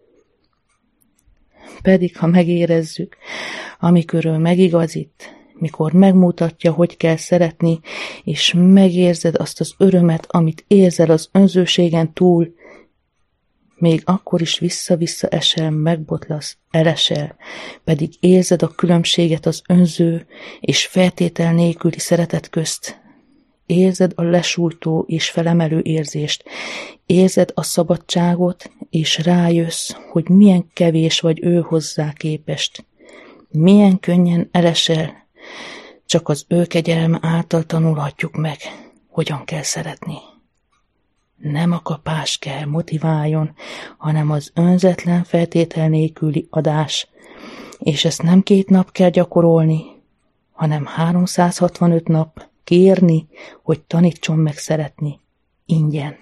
Pedig, ha megérezzük, amikor ő megigazít, mikor megmutatja, hogy kell szeretni, és megérzed azt az örömet, amit érzel az önzőségen túl, még akkor is vissza-vissza esel, megbotlasz, elesel, pedig érzed a különbséget az önző és feltétel nélküli szeretet közt. Érzed a lesújtó és felemelő érzést, érzed a szabadságot, és rájössz, hogy milyen kevés vagy ő hozzá képest. Milyen könnyen elesel, csak az ő kegyelme által tanulhatjuk meg, hogyan kell szeretni. Nem a kapás kell motiváljon, hanem az önzetlen feltétel nélküli adás, és ezt nem két nap kell gyakorolni, hanem háromszázhatvanöt nap kérni, hogy tanítson meg szeretni, ingyen.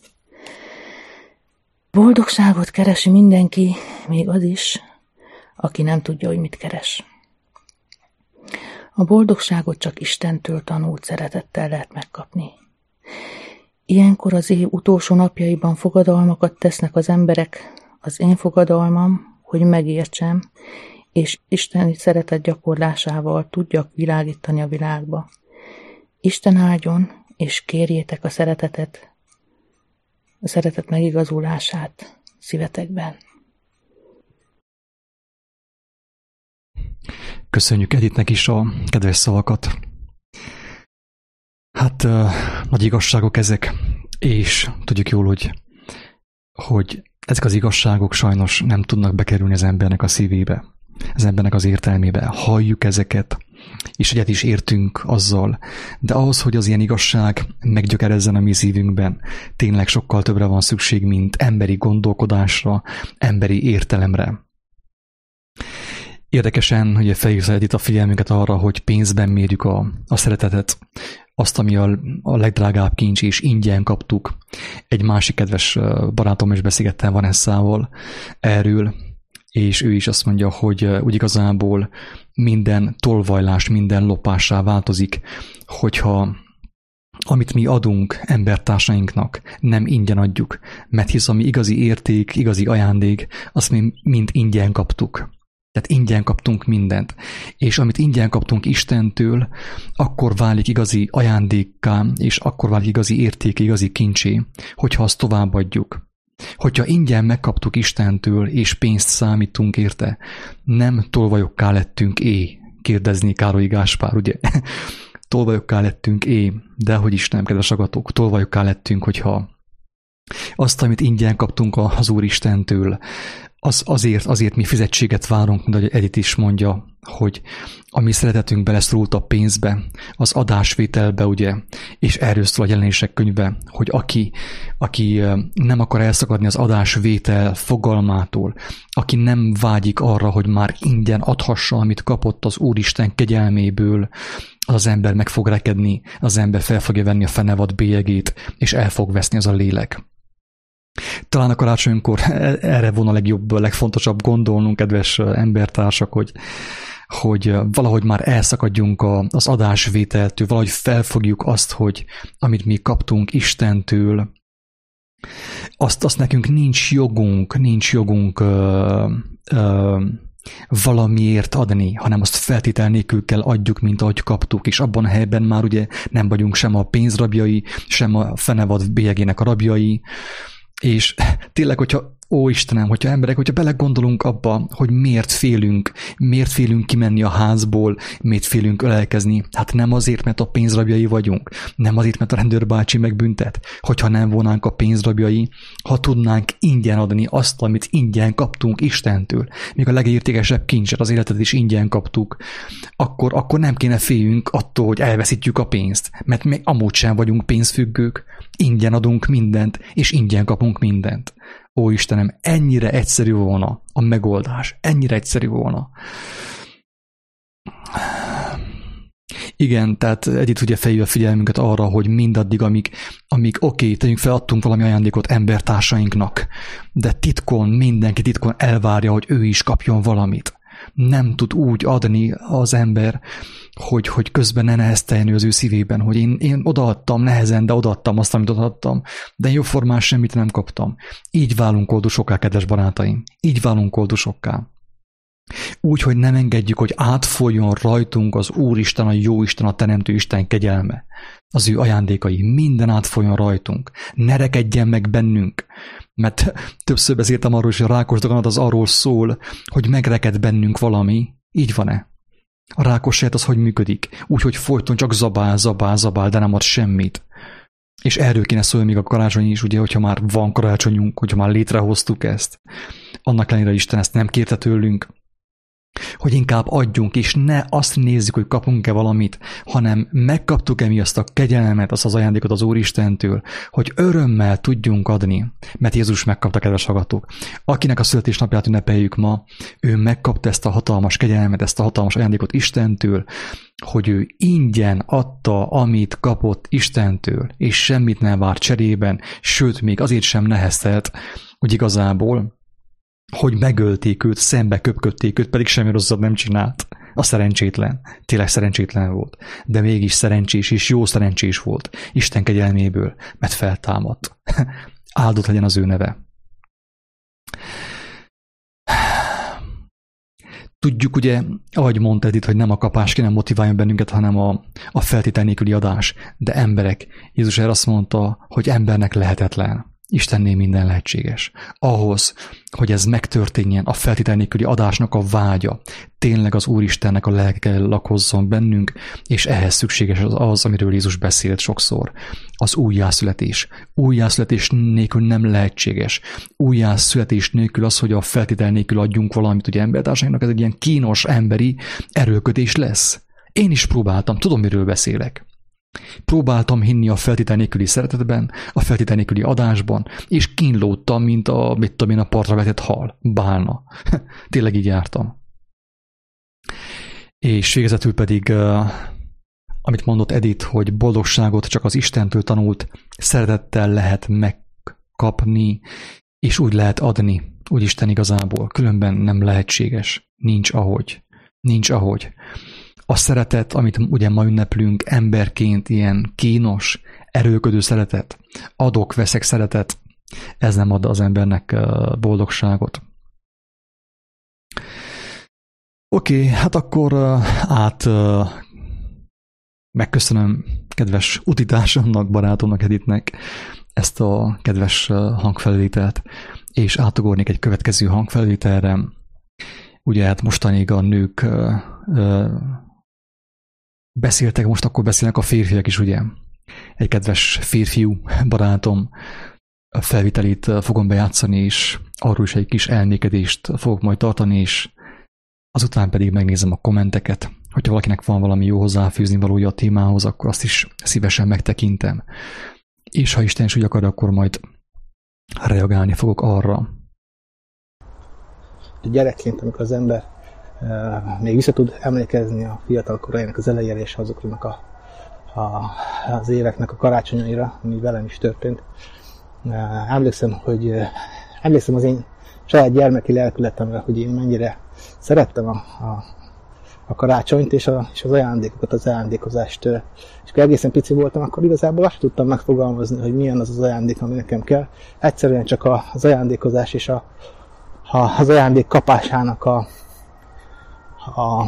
Boldogságot keresi mindenki, még az is, aki nem tudja, hogy mit keres. A boldogságot csak Istentől tanult szeretettel lehet megkapni. Ilyenkor az év utolsó napjaiban fogadalmakat tesznek az emberek. Az én fogadalmam, hogy megértsem, és isteni szeretet gyakorlásával tudjak világítani a világba. Isten áldjon, és kérjétek a szeretetet, a szeretet megigazulását szívetekben. Köszönjük Editnek is a kedves szavakat. Hát uh, nagy igazságok ezek, és tudjuk jól, hogy, hogy ezek az igazságok sajnos nem tudnak bekerülni az embernek a szívébe. az embernek az értelmébe. Halljuk ezeket, és egyet is értünk azzal. De ahhoz, hogy az ilyen igazság meggyökerezzen a mi szívünkben, tényleg sokkal többre van szükség, mint emberi gondolkodásra, emberi értelemre. Érdekesen, hogy felhívja itt a figyelmünket arra, hogy pénzben mérjük a, a szeretetet, azt, ami a, a legdrágább kincs, és ingyen kaptuk. Egy másik kedves barátom is beszélgettem Vanessával erről, és ő is azt mondja, hogy úgy igazából minden tolvajlás, minden lopássá változik, hogyha amit mi adunk embertársainknak, nem ingyen adjuk, mert hisz ami igazi érték, igazi ajándék, azt mi mind ingyen kaptuk. Tehát ingyen kaptunk mindent. És amit ingyen kaptunk Istentől, akkor válik igazi ajándékká, és akkor válik igazi érték, igazi kincsé, hogyha azt továbbadjuk. Hogyha ingyen megkaptuk Istentől, és pénzt számítunk érte, nem tolvajokká lettünk é, kérdezni Károly Gáspár, ugye? Tolvajokká lettünk é, de hogy Isten, kedves agatok, tolvajokká lettünk, hogyha azt, amit ingyen kaptunk az Úristentől, az azért, azért mi fizetséget várunk, mint ahogy Edith is mondja, hogy a mi szeretetünk beleszorult a pénzbe, az adásvételbe, ugye, és erről szól a Jelenések könyve, hogy aki, aki nem akar elszakadni az adásvétel fogalmától, aki nem vágyik arra, hogy már ingyen adhassa, amit kapott az Úristen kegyelméből, az, az ember meg fog rekedni, az ember fel fogja venni a fenevad bélyegét, és el fog veszni az a lélek. Talán a karácsonykor erre volna a legjobb, a legfontosabb gondolnunk, kedves embertársak, hogy, hogy valahogy már elszakadjunk az adásvételtől, valahogy felfogjuk azt, hogy amit mi kaptunk Istentől, azt, azt nekünk nincs jogunk, nincs jogunk ö, ö, valamiért adni, hanem azt feltétel nélkül kell adjuk, mint ahogy kaptuk, és abban a helyben már ugye nem vagyunk sem a pénzrabjai, sem a fenevad bélyegének a rabjai. És tényleg, hogyha, ó Istenem, hogyha emberek, hogyha belegondolunk abba, hogy miért félünk, miért félünk kimenni a házból, miért félünk ölelkezni, hát nem azért, mert a pénzrabjai vagyunk, nem azért, mert a rendőrbácsi megbüntet, hogyha nem volnánk a pénzrabjai, ha tudnánk ingyen adni azt, amit ingyen kaptunk Istentől, még a legértékesebb kincset, az életet is ingyen kaptuk, akkor, akkor nem kéne féljünk attól, hogy elveszítjük a pénzt, mert mi amúgy sem vagyunk pénzfüggők, ingyen adunk mindent, és ingyen kapunk mindent. Ó Istenem, ennyire egyszerű volna a megoldás, ennyire egyszerű volna. Igen, tehát Edith ugye felhívja a figyelmünket arra, hogy mindaddig, amíg, amíg oké, okay, tegyünk fel, adtunk valami ajándékot embertársainknak, de titkon, mindenki titkon elvárja, hogy ő is kapjon valamit. Nem tud úgy adni az ember, hogy, hogy közben ne nehezteljen az ő szívében, hogy én, én odaadtam nehezen, de odaadtam azt, amit odaadtam, de jóformán semmit nem kaptam. Így válunk oldusokká, kedves barátaim. Így válunk oldusokká. Úgy, hogy nem engedjük, hogy átfoljon rajtunk az Úristen, a Jóisten, a Teremtő Isten kegyelme. Az ő ajándékai, minden átfoljon rajtunk. Ne rekedjen meg bennünk. Mert többször beszéltem arról, hogy a rákos daganat az arról szól, hogy megreked bennünk valami. Így van-e? A rákos sejt az hogy működik? Úgy, hogy folyton csak zabál, zabál, zabál, de nem ad semmit. És erről kéne szólni még a karácsony is, ugye, hogyha már van karácsonyunk, hogyha már létrehoztuk ezt. Annak ellenére Isten ezt nem kérte tőlünk, hogy inkább adjunk, és ne azt nézzük, hogy kapunk-e valamit, hanem megkaptuk-e mi azt a kegyelmet, azt az ajándékot az Úristentől, hogy örömmel tudjunk adni, mert Jézus megkapta, kedves hallgatók. Akinek a születésnapját ünnepeljük ma, ő megkapta ezt a hatalmas kegyelmet, ezt a hatalmas ajándékot Istentől, hogy ő ingyen adta, amit kapott Istentől, és semmit nem várt cserében, sőt, még azért sem neheztelt, hogy igazából hogy megölték őt, szembe köpködték őt, pedig semmi rosszat nem csinált. A szerencsétlen. Tényleg szerencsétlen volt. De mégis szerencsés és jó szerencsés volt. Isten kegyelméből, mert feltámadt. Áldott legyen az ő neve. Tudjuk ugye, ahogy mondtad itt, hogy nem a kapás kéne motiváljon bennünket, hanem a, a feltétel nélküli adás. De emberek, Jézus erre azt mondta, hogy embernek lehetetlen. Istennél minden lehetséges. Ahhoz, hogy ez megtörténjen, a feltétel nélküli adásnak a vágya, tényleg az Úristennek a lelke lakozzon bennünk, és ehhez szükséges az, az, amiről Jézus beszélt sokszor. Az újjászületés. Újjászületés nélkül nem lehetséges. Újjászületés nélkül az, hogy a feltétel nélkül adjunk valamit ugye embertársainknak, ez egy ilyen kínos emberi erőlködés lesz. Én is próbáltam, tudom, miről beszélek. Próbáltam hinni a feltétel nélküli szeretetben, a feltétel nélküli adásban, és kínlódtam, mint a, mit tudom én, a partra vetett hal, bálna. Tényleg így jártam. És végezetül pedig, uh, amit mondott Edith, hogy boldogságot csak az Istentől tanult szeretettel lehet megkapni, és úgy lehet adni, úgy Isten igazából. Különben nem lehetséges. Nincs ahogy. Nincs ahogy. A szeretet, amit ugye ma ünneplünk emberként, ilyen kínos, erőködő szeretet, adok-veszek szeretet, ez nem ad az embernek boldogságot. Oké, okay, hát akkor át megköszönöm kedves utitársamnak, barátomnak, Edithnek ezt a kedves hangfelvételt, és átugornék egy következő hangfelvételre. Ugye hát mostanig a nők beszéltek, most akkor beszélnek a férfiak is, ugye? Egy kedves férfiú barátom felvitelét fogom bejátszani, és arról is egy kis elmékedést fogok majd tartani, és azután pedig megnézem a kommenteket. Hogyha valakinek van valami jó hozzáfűzni valója a témához, akkor azt is szívesen megtekintem. És ha Isten is úgy akar, akkor majd reagálni fogok arra. Gyerekként, amikor az ember Uh, még vissza tud emlékezni a fiatal korainak az elejére és azoknak a, a, az éveknek a karácsonyaira, ami velem is történt. Uh, emlékszem, hogy uh, emlékszem az én saját gyermeki lelkületemre, hogy én mennyire szerettem a, a, a karácsonyt és, a, és az ajándékokat, az ajándékozást. Uh, és akkor egészen pici voltam, akkor igazából azt tudtam megfogalmazni, hogy milyen az az ajándék, ami nekem kell. Egyszerűen csak a, az ajándékozás és a, a, az ajándék kapásának a A,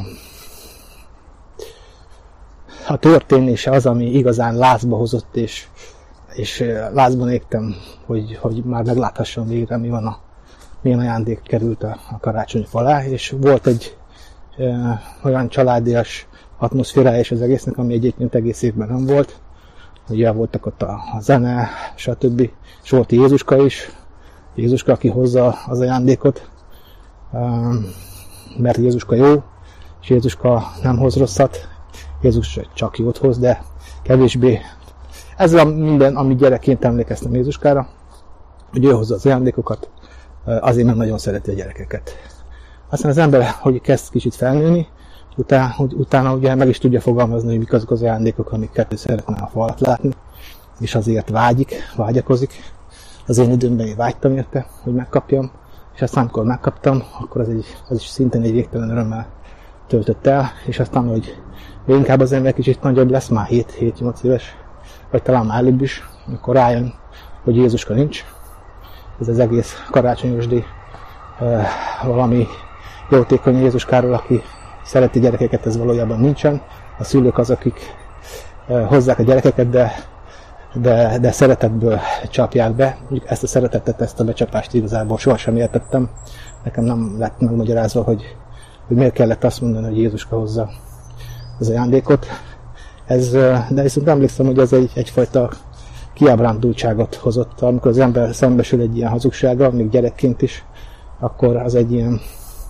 a történése az, ami igazán lázba hozott, és, és lázban égtem, hogy, hogy már megláthassam végre, mi van a, milyen ajándék került a, a karácsonyfa alá, és volt egy e, olyan családias atmoszférája és az egésznek, ami egyébként egész évben nem volt. Ugye voltak ott a, a zene, stb. És volt Jézuska is, Jézuska, aki hozza az ajándékot, um, mert Jézuska jó, és Jézuska nem hoz rosszat, Jézus csak jót hoz, de kevésbé. Ez a minden, amit gyerekként emlékeztem Jézuskára, hogy ő hozza az ajándékokat, azért meg nagyon szereti a gyerekeket. Aztán az ember, hogy kezd kicsit felnőni, utána, utána ugye meg is tudja fogalmazni, hogy mik azok az ajándékok, amiket ő szeretne a fa alatt látni, és azért vágyik, vágyakozik. Az én időmben én vágytam érte, hogy megkapjam, és aztán, amikor megkaptam, akkor az, egy, az is szintén egy végtelen örömmel töltött el, és aztán, hogy inkább az ember kicsit nagyobb lesz, már hét-nyolc éves, vagy talán már előbb is, amikor rájön, hogy Jézuska nincs. Ez az egész karácsonyosdi uh, valami jótékony Jézuskáról, aki szereti gyerekeket, ez valójában nincsen. A szülők az, akik uh, hozzák a gyerekeket, de, de, de szeretetből csapják be. Ezt a szeretetet, ezt a becsapást igazából sohasem értettem. Nekem nem lett megmagyarázva, hogy, hogy miért kellett azt mondani, hogy Jézuska hozza az ajándékot. Ez, de viszont emlékszem, hogy ez egy, egyfajta kiábrándultságot hozott. Amikor az ember szembesül egy ilyen hazugsággal, még gyerekként is, akkor az egy ilyen,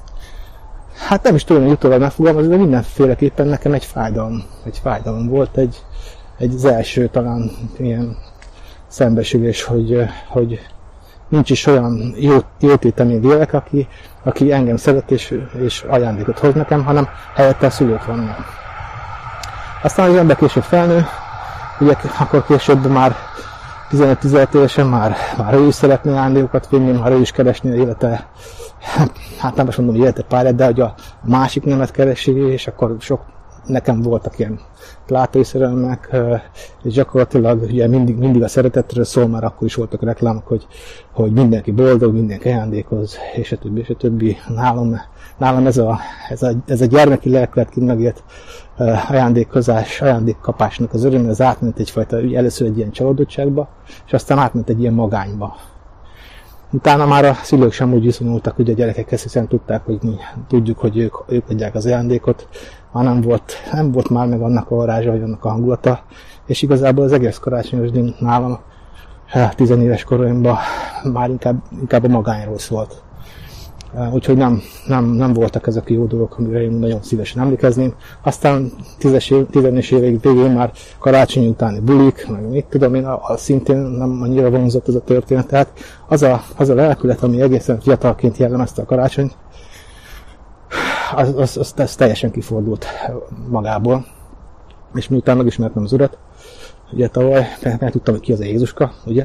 hát nem is tudom, hogy utólag megfogalmazni, de mindenféleképpen nekem egy fájdalom, egy fájdalom volt, egy, egy az első talán ilyen szembesülés, hogy, hogy nincs is olyan jó, jótétem, mint lélek, aki, aki engem szeret és, és ajándékot hoz nekem, hanem helyette a szülők vannak. Aztán az ember később felnő, ugye akkor később már tizenöt-tizenhat évesen már, már ő is szeretné ajándékokat vinni, már ő is keresni az élete, hát nem azt mondom, hogy élete párját, de hogy a másik nemet keresi, és akkor sok nekem voltak ilyen látói szerelmek, és gyakorlatilag ugye mindig, mindig a szeretetről szól, már akkor is voltak reklámok, hogy, hogy mindenki boldog, mindenki ajándékoz, és a többi, és a többi. Nálam, nálam ez, a, ez, a, ez a gyermeki lelkületként megélt ajándékozás, ajándékkapásnak az öröm, az átment egyfajta, először egy ilyen csalódottságba, és aztán átment egy ilyen magányba. Utána már a szülők sem úgy viszonyultak, hogy a gyerekekhez, hiszen tudták, hogy mi tudjuk, hogy ők, ők adják az ajándékot, már nem volt, nem volt már meg annak a varázsa, vagy annak a hangulata, és igazából az egész karácsonyos din nálam tizenéves koromban már inkább, inkább a magányról szólt. Úgyhogy nem, nem, nem voltak ezek a jó dolgok, amire én nagyon szívesen emlékezném. Aztán tizenes évek végén már karácsony utáni bulik, meg mit tudom én, a, a szintén nem annyira vonzott ez a történet. Tehát az a, az a lelkület, ami egészen fiatalként jellemezte a karácsonyt, az, az, az, az teljesen kifordult magából. És miután megismertem az Urat, ugye tavaly, mert tudtam, hogy ki az a Jézuska, ugye?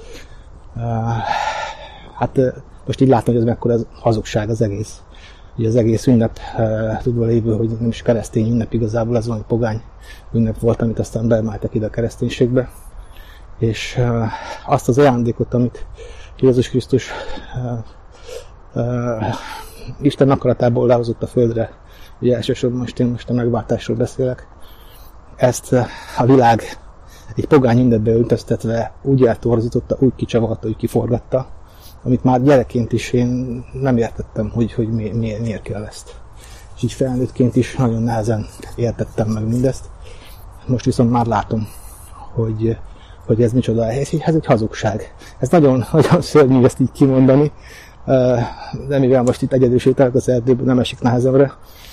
Hát most így látom, hogy ez mekkora hazugság az egész. Ugye az egész ünnep uh, tudva lévő, hogy nem is keresztény ünnep, igazából ez valami pogány ünnep volt, amit aztán beemeltek ide a kereszténységbe. És uh, azt az ajándékot, amit Jézus Krisztus uh, uh, Isten akaratából lehozott a földre, ugye elsősorban most én most a megváltásról beszélek, ezt uh, a világ egy pogány ünnepbe öltöztetve úgy eltorzította, úgy kicsavarta, úgy kiforgatta, amit már gyerekként is én nem értettem, hogy, hogy mi, mi, miért kell ezt. És így felnőttként is nagyon nehezen értettem meg mindezt. Most viszont már látom, hogy, hogy ez micsoda, ez, ez egy hazugság. Ez nagyon, nagyon szörnyű ezt így kimondani, de mivel most itt egyedül sétálok az erdőben, nem esik nehezemre.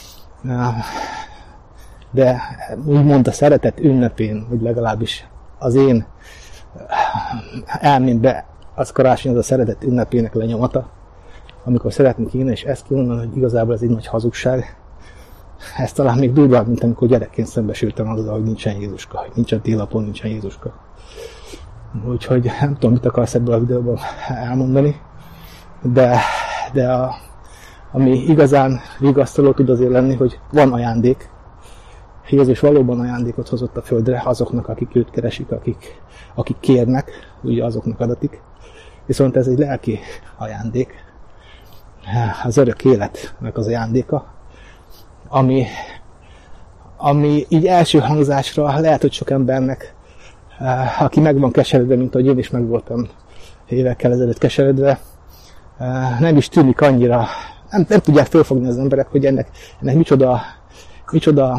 De úgymond a szeretet ünnepén, vagy legalábbis az én elmémbe, az karácsony az a szeretet ünnepének lenyomata, amikor szeretni kéne, és ezt kimondani, hogy igazából ez egy nagy hazugság. Ez talán még durvább, mint amikor gyerekként szembesültem azzal, hogy nincsen Jézuska, hogy nincsen télapon, nincsen Jézuska. Úgyhogy nem tudom, mit akarsz ebből a videóban elmondani, de, de a, ami igazán vigasztaló tud azért lenni, hogy van ajándék. Jézus valóban ajándékot hozott a földre azoknak, akik őt keresik, akik, akik kérnek, ugye azoknak adatik. Viszont ez egy lelki ajándék, az örök életnek az ajándéka, ami, ami így első hangzásra lehet, hogy sok embernek, aki meg van keseredve, mint ahogy én is meg voltam évekkel ezelőtt keseredve, nem is tűnik annyira, nem, nem tudják fölfogni az emberek, hogy ennek, ennek micsoda, micsoda,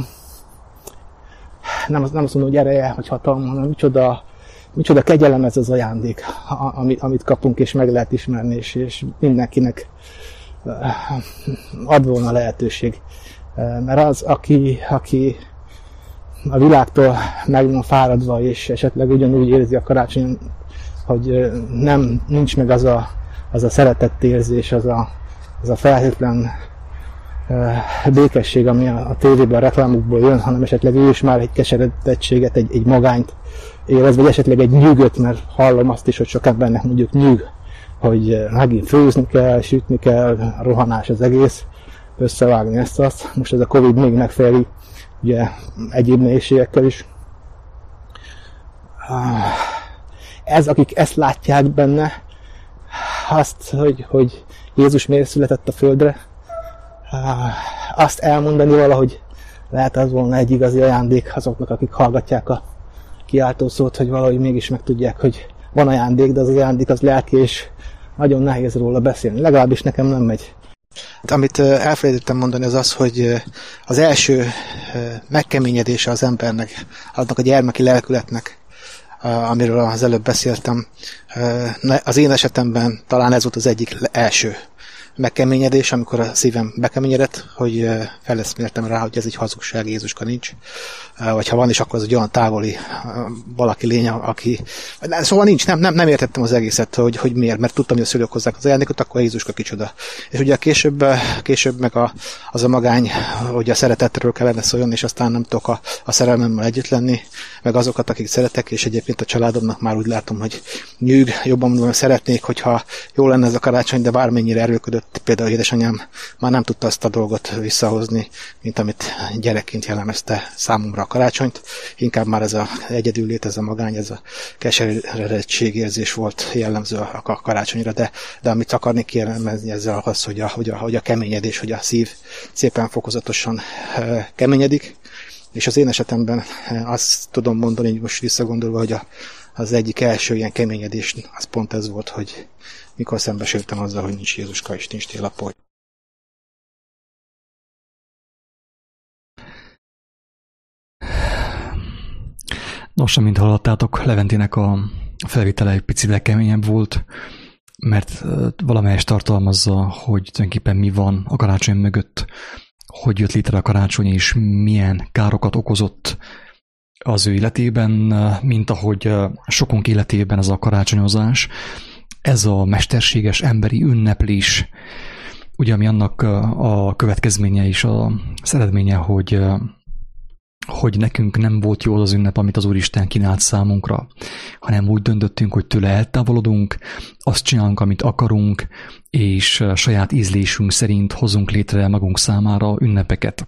nem, nem azt mondom, hogy ereje, vagy hatalma, hanem micsoda, micsoda kegyelem ez az ajándék, amit, amit kapunk, és meg lehet ismerni, és, és mindenkinek ad volna lehetőség. Mert az, aki, aki a világtól meg van fáradva, és esetleg ugyanúgy érzi a karácsonyon, hogy nem, nincs meg az a, az a szeretettérzés, az a, az a felhőtlen békesség, ami a, a tévében, a reklámokból jön, hanem esetleg ő is már egy keseredettséget, egy, egy magányt érez, vagy esetleg egy nyűgöt, mert hallom azt is, hogy sok embernek mondjuk nyűg, hogy megint főzni kell, sütni kell, rohanás az egész, összevágni ezt-azt. Most ez a Covid még megfeleli, ugye egyéb nehézségekkel is. Ez, akik ezt látják benne, azt, hogy, hogy Jézus miért született a földre, azt elmondani valahogy lehet az volna egy igazi ajándék azoknak, akik hallgatják a kiáltó szót, hogy valahogy mégis megtudják, hogy van ajándék, de az ajándék az lelki, és nagyon nehéz róla beszélni. Legalábbis nekem nem megy. Amit elfelejtettem mondani, az az, hogy az első megkeményedése az embernek, annak a gyermeki lelkületnek, amiről az előbb beszéltem, az én esetemben talán ez volt az egyik első megkeményedés, amikor a szívem bekeményedett, hogy feleszméltem rá, hogy ez egy hazugság, Jézuska nincs. Vagy ha van is, akkor az egy olyan távoli valaki lény, aki... Szóval nincs, nem, nem, nem értettem az egészet, hogy, hogy miért, mert tudtam, hogy a szülők hozzák az ajándékot, akkor Jézuska kicsoda. És ugye később, később meg a, az a magány, hogy a szeretetről kellene szóljon, és aztán nem tudok a, a szerelmemmel együtt lenni, meg azokat, akik szeretek, és egyébként a családomnak már úgy látom, hogy nyűg, jobban mondom, hogy szeretnék, hogyha jó lenne ez a karácsony, de bármennyire erőködött például édesanyám már nem tudta azt a dolgot visszahozni, mint amit gyerekként jellemezte számomra a karácsonyt. Inkább már ez az egyedüllét, ez a magány, ez a keseredettségérzés volt jellemző a karácsonyra, de, de amit akarnék kielemezni ezzel az, hogy a, hogy, a, hogy a keményedés, hogy a szív szépen fokozatosan keményedik, és az én esetemben azt tudom mondani, most visszagondolva, hogy a, az egyik első ilyen keményedés az pont ez volt, hogy mikor szembesültem azzal, hogy nincs Jézuska és nincs télapó. Nos, mint hallottátok, Leventének a felvétele egy picivel keményebb volt, mert valamelyest tartalmazza, hogy tulajdonképpen mi van a karácsony mögött, hogy jött létre a karácsony, és milyen károkat okozott az ő életében, mint ahogy sokunk életében ez a karácsonyozás, ez a mesterséges emberi ünneplés, ugye ami annak a következménye és az eredménye, hogy, hogy nekünk nem volt jó az az ünnep, amit az Úristen kínált számunkra, hanem úgy döntöttünk, hogy tőle eltávolodunk, azt csinálunk, amit akarunk, és saját ízlésünk szerint hozunk létre magunk számára ünnepeket.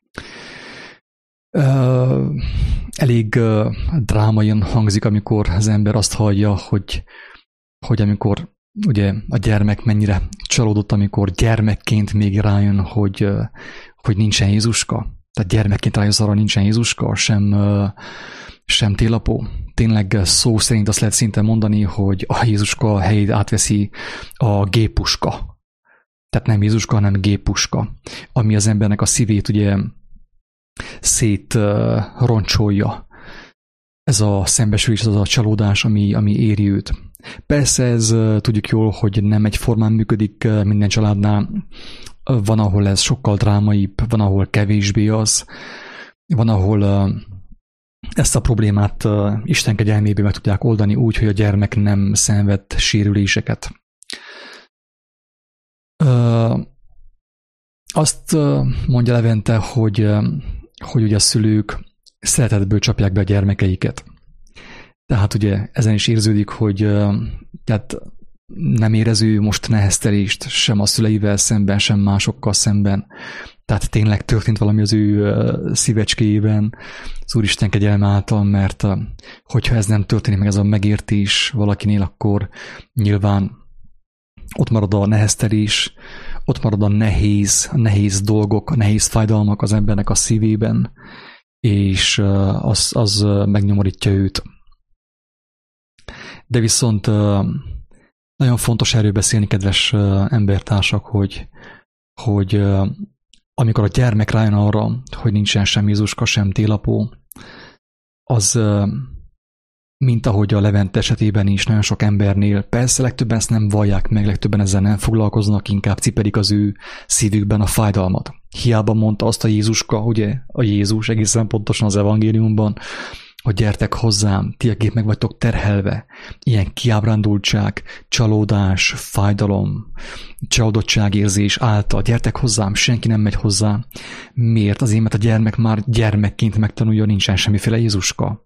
Elég drámaian hangzik, amikor az ember azt hallja, hogy, hogy amikor ugye a gyermek mennyire csalódott, amikor gyermekként még rájön, hogy, hogy nincsen Jézuska. Tehát gyermekként rájön arra, nincsen Jézuska, sem, sem télapó. Tényleg szó szerint azt lehet szinte mondani, hogy a Jézuska helyét átveszi a géppuska. Tehát nem Jézuska, hanem géppuska, ami az embernek a szívét ugye szét roncsolja. Ez a szembesülés, ez a csalódás, ami, ami éri őt. Persze ez tudjuk jól, hogy nem egyformán működik minden családnál. Van, ahol ez sokkal drámaibb, van, ahol kevésbé az. Van, ahol ezt a problémát Isten kegyelméből meg tudják oldani úgy, hogy a gyermek nem szenved sérüléseket. Azt mondja Levente, hogy, hogy ugye a szülők szeretetből csapják be a gyermekeiket. Tehát ugye ezen is érződik, hogy tehát nem érező most neheztelést sem a szüleivel szemben, sem másokkal szemben. Tehát tényleg történt valami az ő szívecskéjében, az Úristen kegyelme által, mert hogyha ez nem történik meg, ez a megértés valakinél, akkor nyilván ott marad a neheztelés, ott marad a nehéz, a nehéz dolgok, a nehéz fájdalmak az embernek a szívében, és az, az megnyomorítja őt. De viszont nagyon fontos erről beszélni, kedves embertársak, hogy, hogy amikor a gyermek rájön arra, hogy nincsen sem Jézuska, sem télapó, az, mint ahogy a Levente esetében is nagyon sok embernél, persze legtöbben ezt nem vallják meg, legtöbben ezzel nem foglalkoznak, inkább cipelik az ő szívükben a fájdalmat. Hiába mondta azt a Jézuska, ugye a Jézus egészen pontosan az evangéliumban, hogy gyertek hozzám, ti, akik meg vagytok terhelve, ilyen kiábrándultság, csalódás, fájdalom, csalódottságérzés által, gyertek hozzám, senki nem megy hozzá. Miért? Azért, mert a gyermek már gyermekként megtanulja, nincsen semmiféle Jézuska.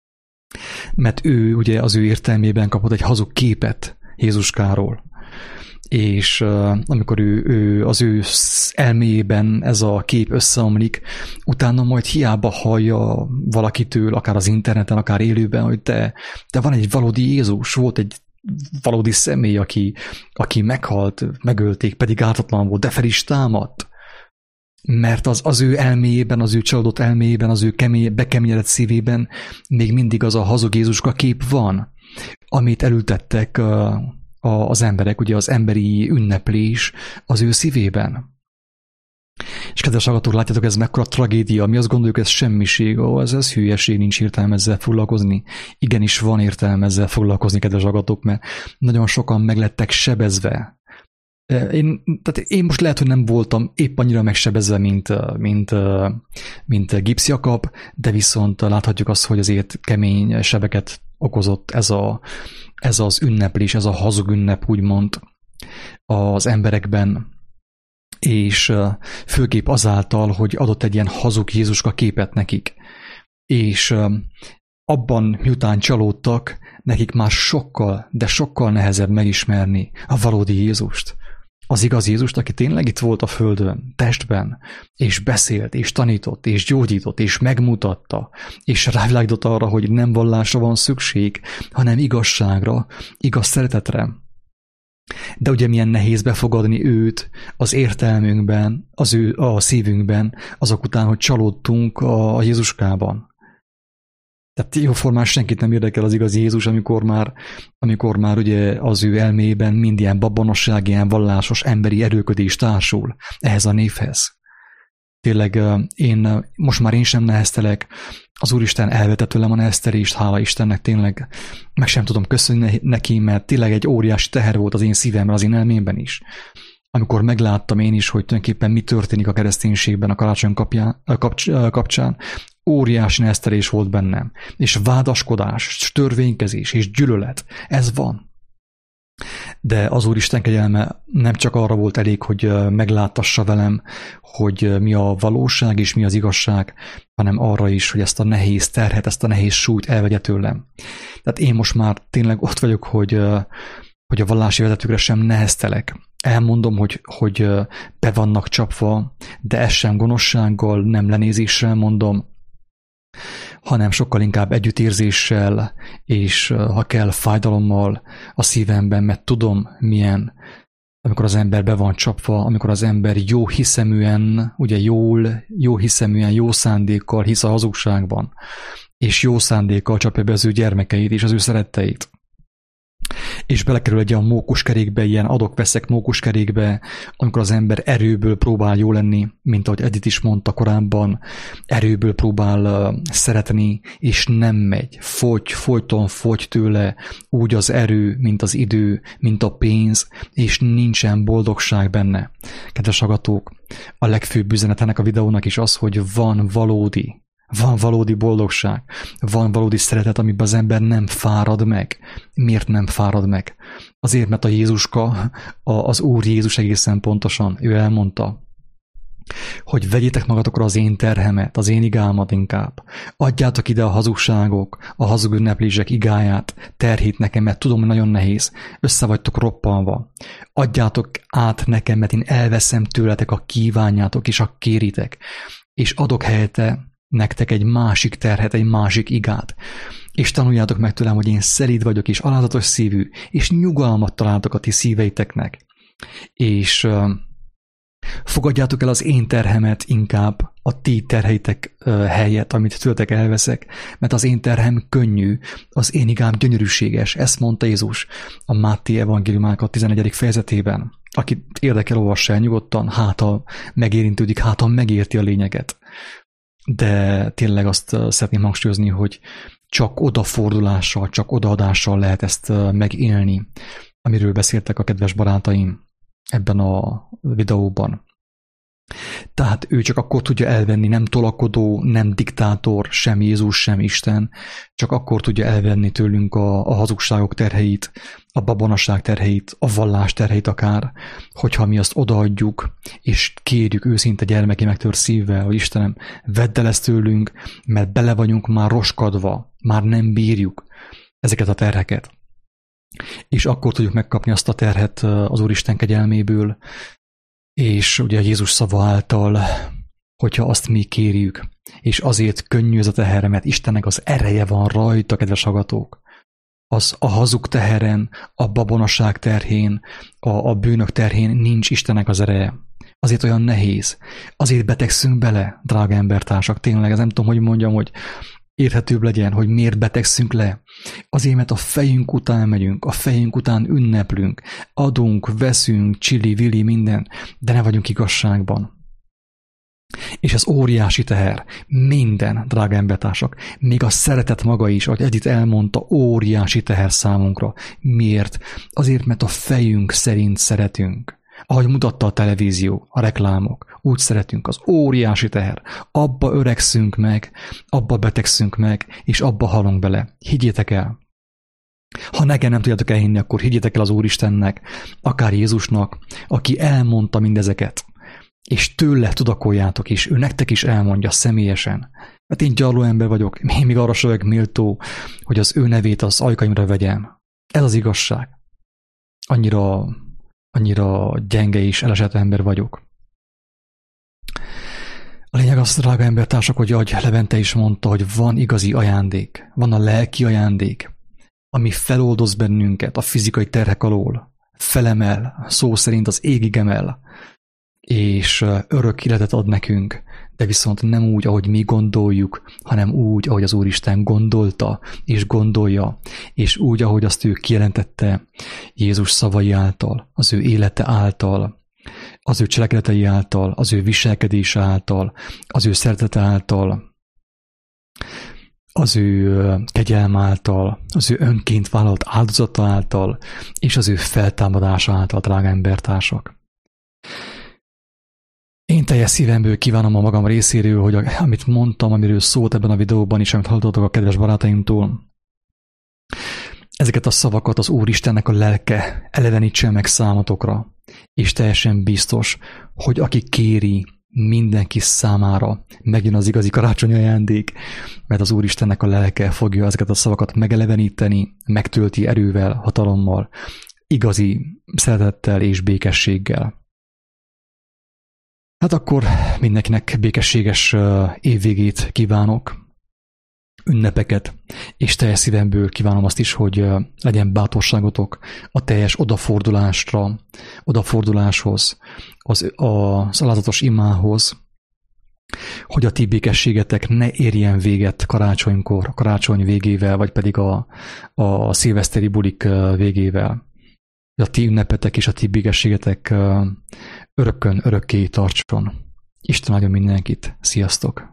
Mert ő ugye az ő értelmében kapott egy hazug képet Jézuskáról. És uh, amikor ő, ő, az ő elméjében ez a kép összeomlik, utána majd hiába hallja valakitől, akár az interneten, akár élőben, hogy te, te van egy valódi Jézus, volt egy valódi személy, aki, aki meghalt, megölték, pedig ártatlan volt, de fel is támadt. Mert az, az ő elméjében, az ő csalódott elméjében, az ő kemény, bekeményedett szívében még mindig az a hazug Jézuska kép van, amit elültettek uh, az emberek, ugye az emberi ünneplés az ő szívében. És kedves hallgatók, látjátok, ez mekkora tragédia, mi azt gondoljuk, ez semmiség, ó, ez, ez hülyeség, nincs értelme ezzel foglalkozni. Igenis van értelme ezzel foglalkozni, kedves hallgatók, mert nagyon sokan meglettek sebezve. Én, tehát én most lehet, hogy nem voltam épp annyira megsebezve, mint, mint, mint Gibbs Jakab, de viszont láthatjuk azt, hogy azért kemény sebeket okozott ez, a, ez az ünneplés, ez a hazug ünnep, úgymond az emberekben, és főképp azáltal, hogy adott egy ilyen hazug Jézuska képet nekik. És abban, miután csalódtak, nekik már sokkal, de sokkal nehezebb megismerni a valódi Jézust. Az igaz Jézust, aki tényleg itt volt a földön, testben, és beszélt, és tanított, és gyógyított, és megmutatta, és rávilágított arra, hogy nem vallásra van szükség, hanem igazságra, igaz szeretetre. De ugye milyen nehéz befogadni őt az értelmünkben, az ő a szívünkben, azok után, hogy csalódtunk a, a Jézuskában. Tehát jóformán senkit nem érdekel az igazi Jézus, amikor már, amikor már ugye az ő elméjében mind ilyen babonosság, ilyen vallásos emberi erőködés társul ehhez a névhez. Tényleg én, most már én sem neheztelek, az Úristen elvette tőlem a neheztelést, hála Istennek, tényleg meg sem tudom köszönni neki, mert tényleg egy óriási teher volt az én szívemben, az én elmémben is. Amikor megláttam én is, hogy tulajdonképpen mi történik a kereszténységben a karácsony kapcsán, óriási neheztelés volt bennem, és vádaskodás, törvénykezés és gyűlölet, ez van. De az Úristen kegyelme nem csak arra volt elég, hogy megláttassa velem, hogy mi a valóság és mi az igazság, hanem arra is, hogy ezt a nehéz terhet, ezt a nehéz súlyt elvegye tőlem. Tehát én most már tényleg ott vagyok, hogy, hogy a vallási vezetőkre sem neheztelek. Elmondom, hogy, hogy be vannak csapva, de ez sem gonoszsággal, nem lenézéssel mondom, hanem sokkal inkább együttérzéssel, és ha kell fájdalommal a szívemben, mert tudom milyen, amikor az ember be van csapva, amikor az ember jó hiszeműen, ugye jól, jó hiszeműen, jó szándékkal hisz a hazugságban, és jó szándékkal csapja be az ő gyermekeit és az ő szeretteit. És belekerül egy olyan mókuskerékbe, ilyen adok-veszek mókuskerékbe, amikor az ember erőből próbál jó lenni, mint ahogy Edith is mondta korábban, erőből próbál uh, szeretni, és nem megy. Fogy, folyton fogy tőle úgy az erő, mint az idő, mint a pénz, és nincsen boldogság benne. Kedves hallgatók, a legfőbb üzenet ennek a videónak is az, hogy van valódi, Van valódi boldogság, van valódi szeretet, amiben az ember nem fárad meg. Miért nem fárad meg? Azért, mert a Jézuska, az Úr Jézus egészen pontosan, ő elmondta, hogy vegyétek magatokra az én terhemet, az én igámat inkább. Adjátok ide a hazugságok, a hazug ünneplések igáját, terhét nekem, mert tudom, hogy nagyon nehéz. Össze vagytok roppanva. Adjátok át nekem, mert én elveszem tőletek, a kívánjátok és a kéritek. És adok helyette nektek egy másik terhet, egy másik igát. És tanuljátok meg tőlem, hogy én szelíd vagyok, és alázatos szívű, és nyugalmat találtok a ti szíveiteknek. És uh, fogadjátok el az én terhemet inkább a ti terheitek uh, helyett, amit tőletek elveszek, mert az én terhem könnyű, az én igám gyönyörűséges. Ezt mondta Jézus a Máté evangéliumának a tizennegyedik fejezetében. Aki érdekel, olvassa el nyugodtan, hát ha megérintődik, hát ha megérti a lényeget. De tényleg azt szeretném hangsúlyozni, hogy csak odafordulással, csak odaadással lehet ezt megélni, amiről beszéltek a kedves barátaim ebben a videóban. Tehát ő csak akkor tudja elvenni, nem tolakodó, nem diktátor, sem Jézus, sem Isten, csak akkor tudja elvenni tőlünk a, a hazugságok terheit, a babonaság terheit, a vallás terheit akár, hogyha mi azt odaadjuk, és kérjük őszinte gyermeki megtört szívvel, hogy Istenem, vedd el ezt tőlünk, mert bele vagyunk már roskadva, már nem bírjuk ezeket a terheket. És akkor tudjuk megkapni azt a terhet az Úristen kegyelméből, és ugye Jézus szava által, hogyha azt mi kérjük, és azért könnyű ez a teher, mert Istennek az ereje van rajta, kedves hallgatók. Az a hazug teheren, a babonaság terhén, a, a bűnök terhén nincs Istennek az ereje. Azért olyan nehéz. Azért betegszünk bele, drága embertársak. Tényleg, ez nem tudom, hogy mondjam, hogy érthetőbb legyen, hogy miért betegszünk le. Azért, mert a fejünk után megyünk, a fejünk után ünneplünk, adunk, veszünk, csili-vili, minden, de ne vagyunk igazságban. És ez óriási teher. Minden, drága embertársak, még a szeretet maga is, ahogy Edith elmondta, óriási teher számunkra. Miért? Azért, mert a fejünk szerint szeretünk. Ahogy mutatta a televízió, a reklámok, úgy szeretünk, az óriási teher. Abba öregszünk meg, abba betegszünk meg, és abba halunk bele. Higgyétek el! Ha nekem nem tudjátok elhinni, akkor higgyétek el az Úristennek, akár Jézusnak, aki elmondta mindezeket, és tőle tudakoljátok is, ő nektek is elmondja személyesen. Mert én gyarló ember vagyok, én még arra sem vagyok méltó, hogy az ő nevét az ajkaimra vegyem. Ez az igazság. Annyira... annyira gyenge és elesett ember vagyok. A lényeg az, drága embertársak, hogy ahogy Levente is mondta, hogy van igazi ajándék, van a lelki ajándék, ami feloldoz bennünket a fizikai terhek alól, felemel, szó szerint az égig emel, és örök életet ad nekünk, de viszont nem úgy, ahogy mi gondoljuk, hanem úgy, ahogy az Úristen gondolta és gondolja, és úgy, ahogy azt ő kijelentette Jézus szavai által, az ő élete által, az ő cselekedetei által, az ő viselkedése által, az ő szeretete által, az ő kegyelm által, az ő önként vállalt áldozata által, és az ő feltámadása által, drága embertársak. Én teljes szívemből kívánom a magam részéről, hogy amit mondtam, amiről szólt ebben a videóban is, amit hallottatok a kedves barátaimtól, ezeket a szavakat az Úristennek a lelke elevenítse meg számotokra, és teljesen biztos, hogy aki kéri, mindenki számára megjön az igazi karácsonyi ajándék, mert az Úristennek a lelke fogja ezeket a szavakat megeleveníteni, megtölti erővel, hatalommal, igazi szeretettel és békességgel. Hát akkor mindenkinek békességes évvégét kívánok, ünnepeket, és teljes szívemből kívánom azt is, hogy legyen bátorságotok a teljes odafordulásra, odaforduláshoz, az, az alázatos imához, hogy a ti békességetek ne érjen véget karácsonykor, a karácsony végével, vagy pedig a, a szilveszteri bulik végével. A ti ünnepetek és a ti békességetek örökkön, örökké tartson. Isten áldjon mindenkit. Sziasztok!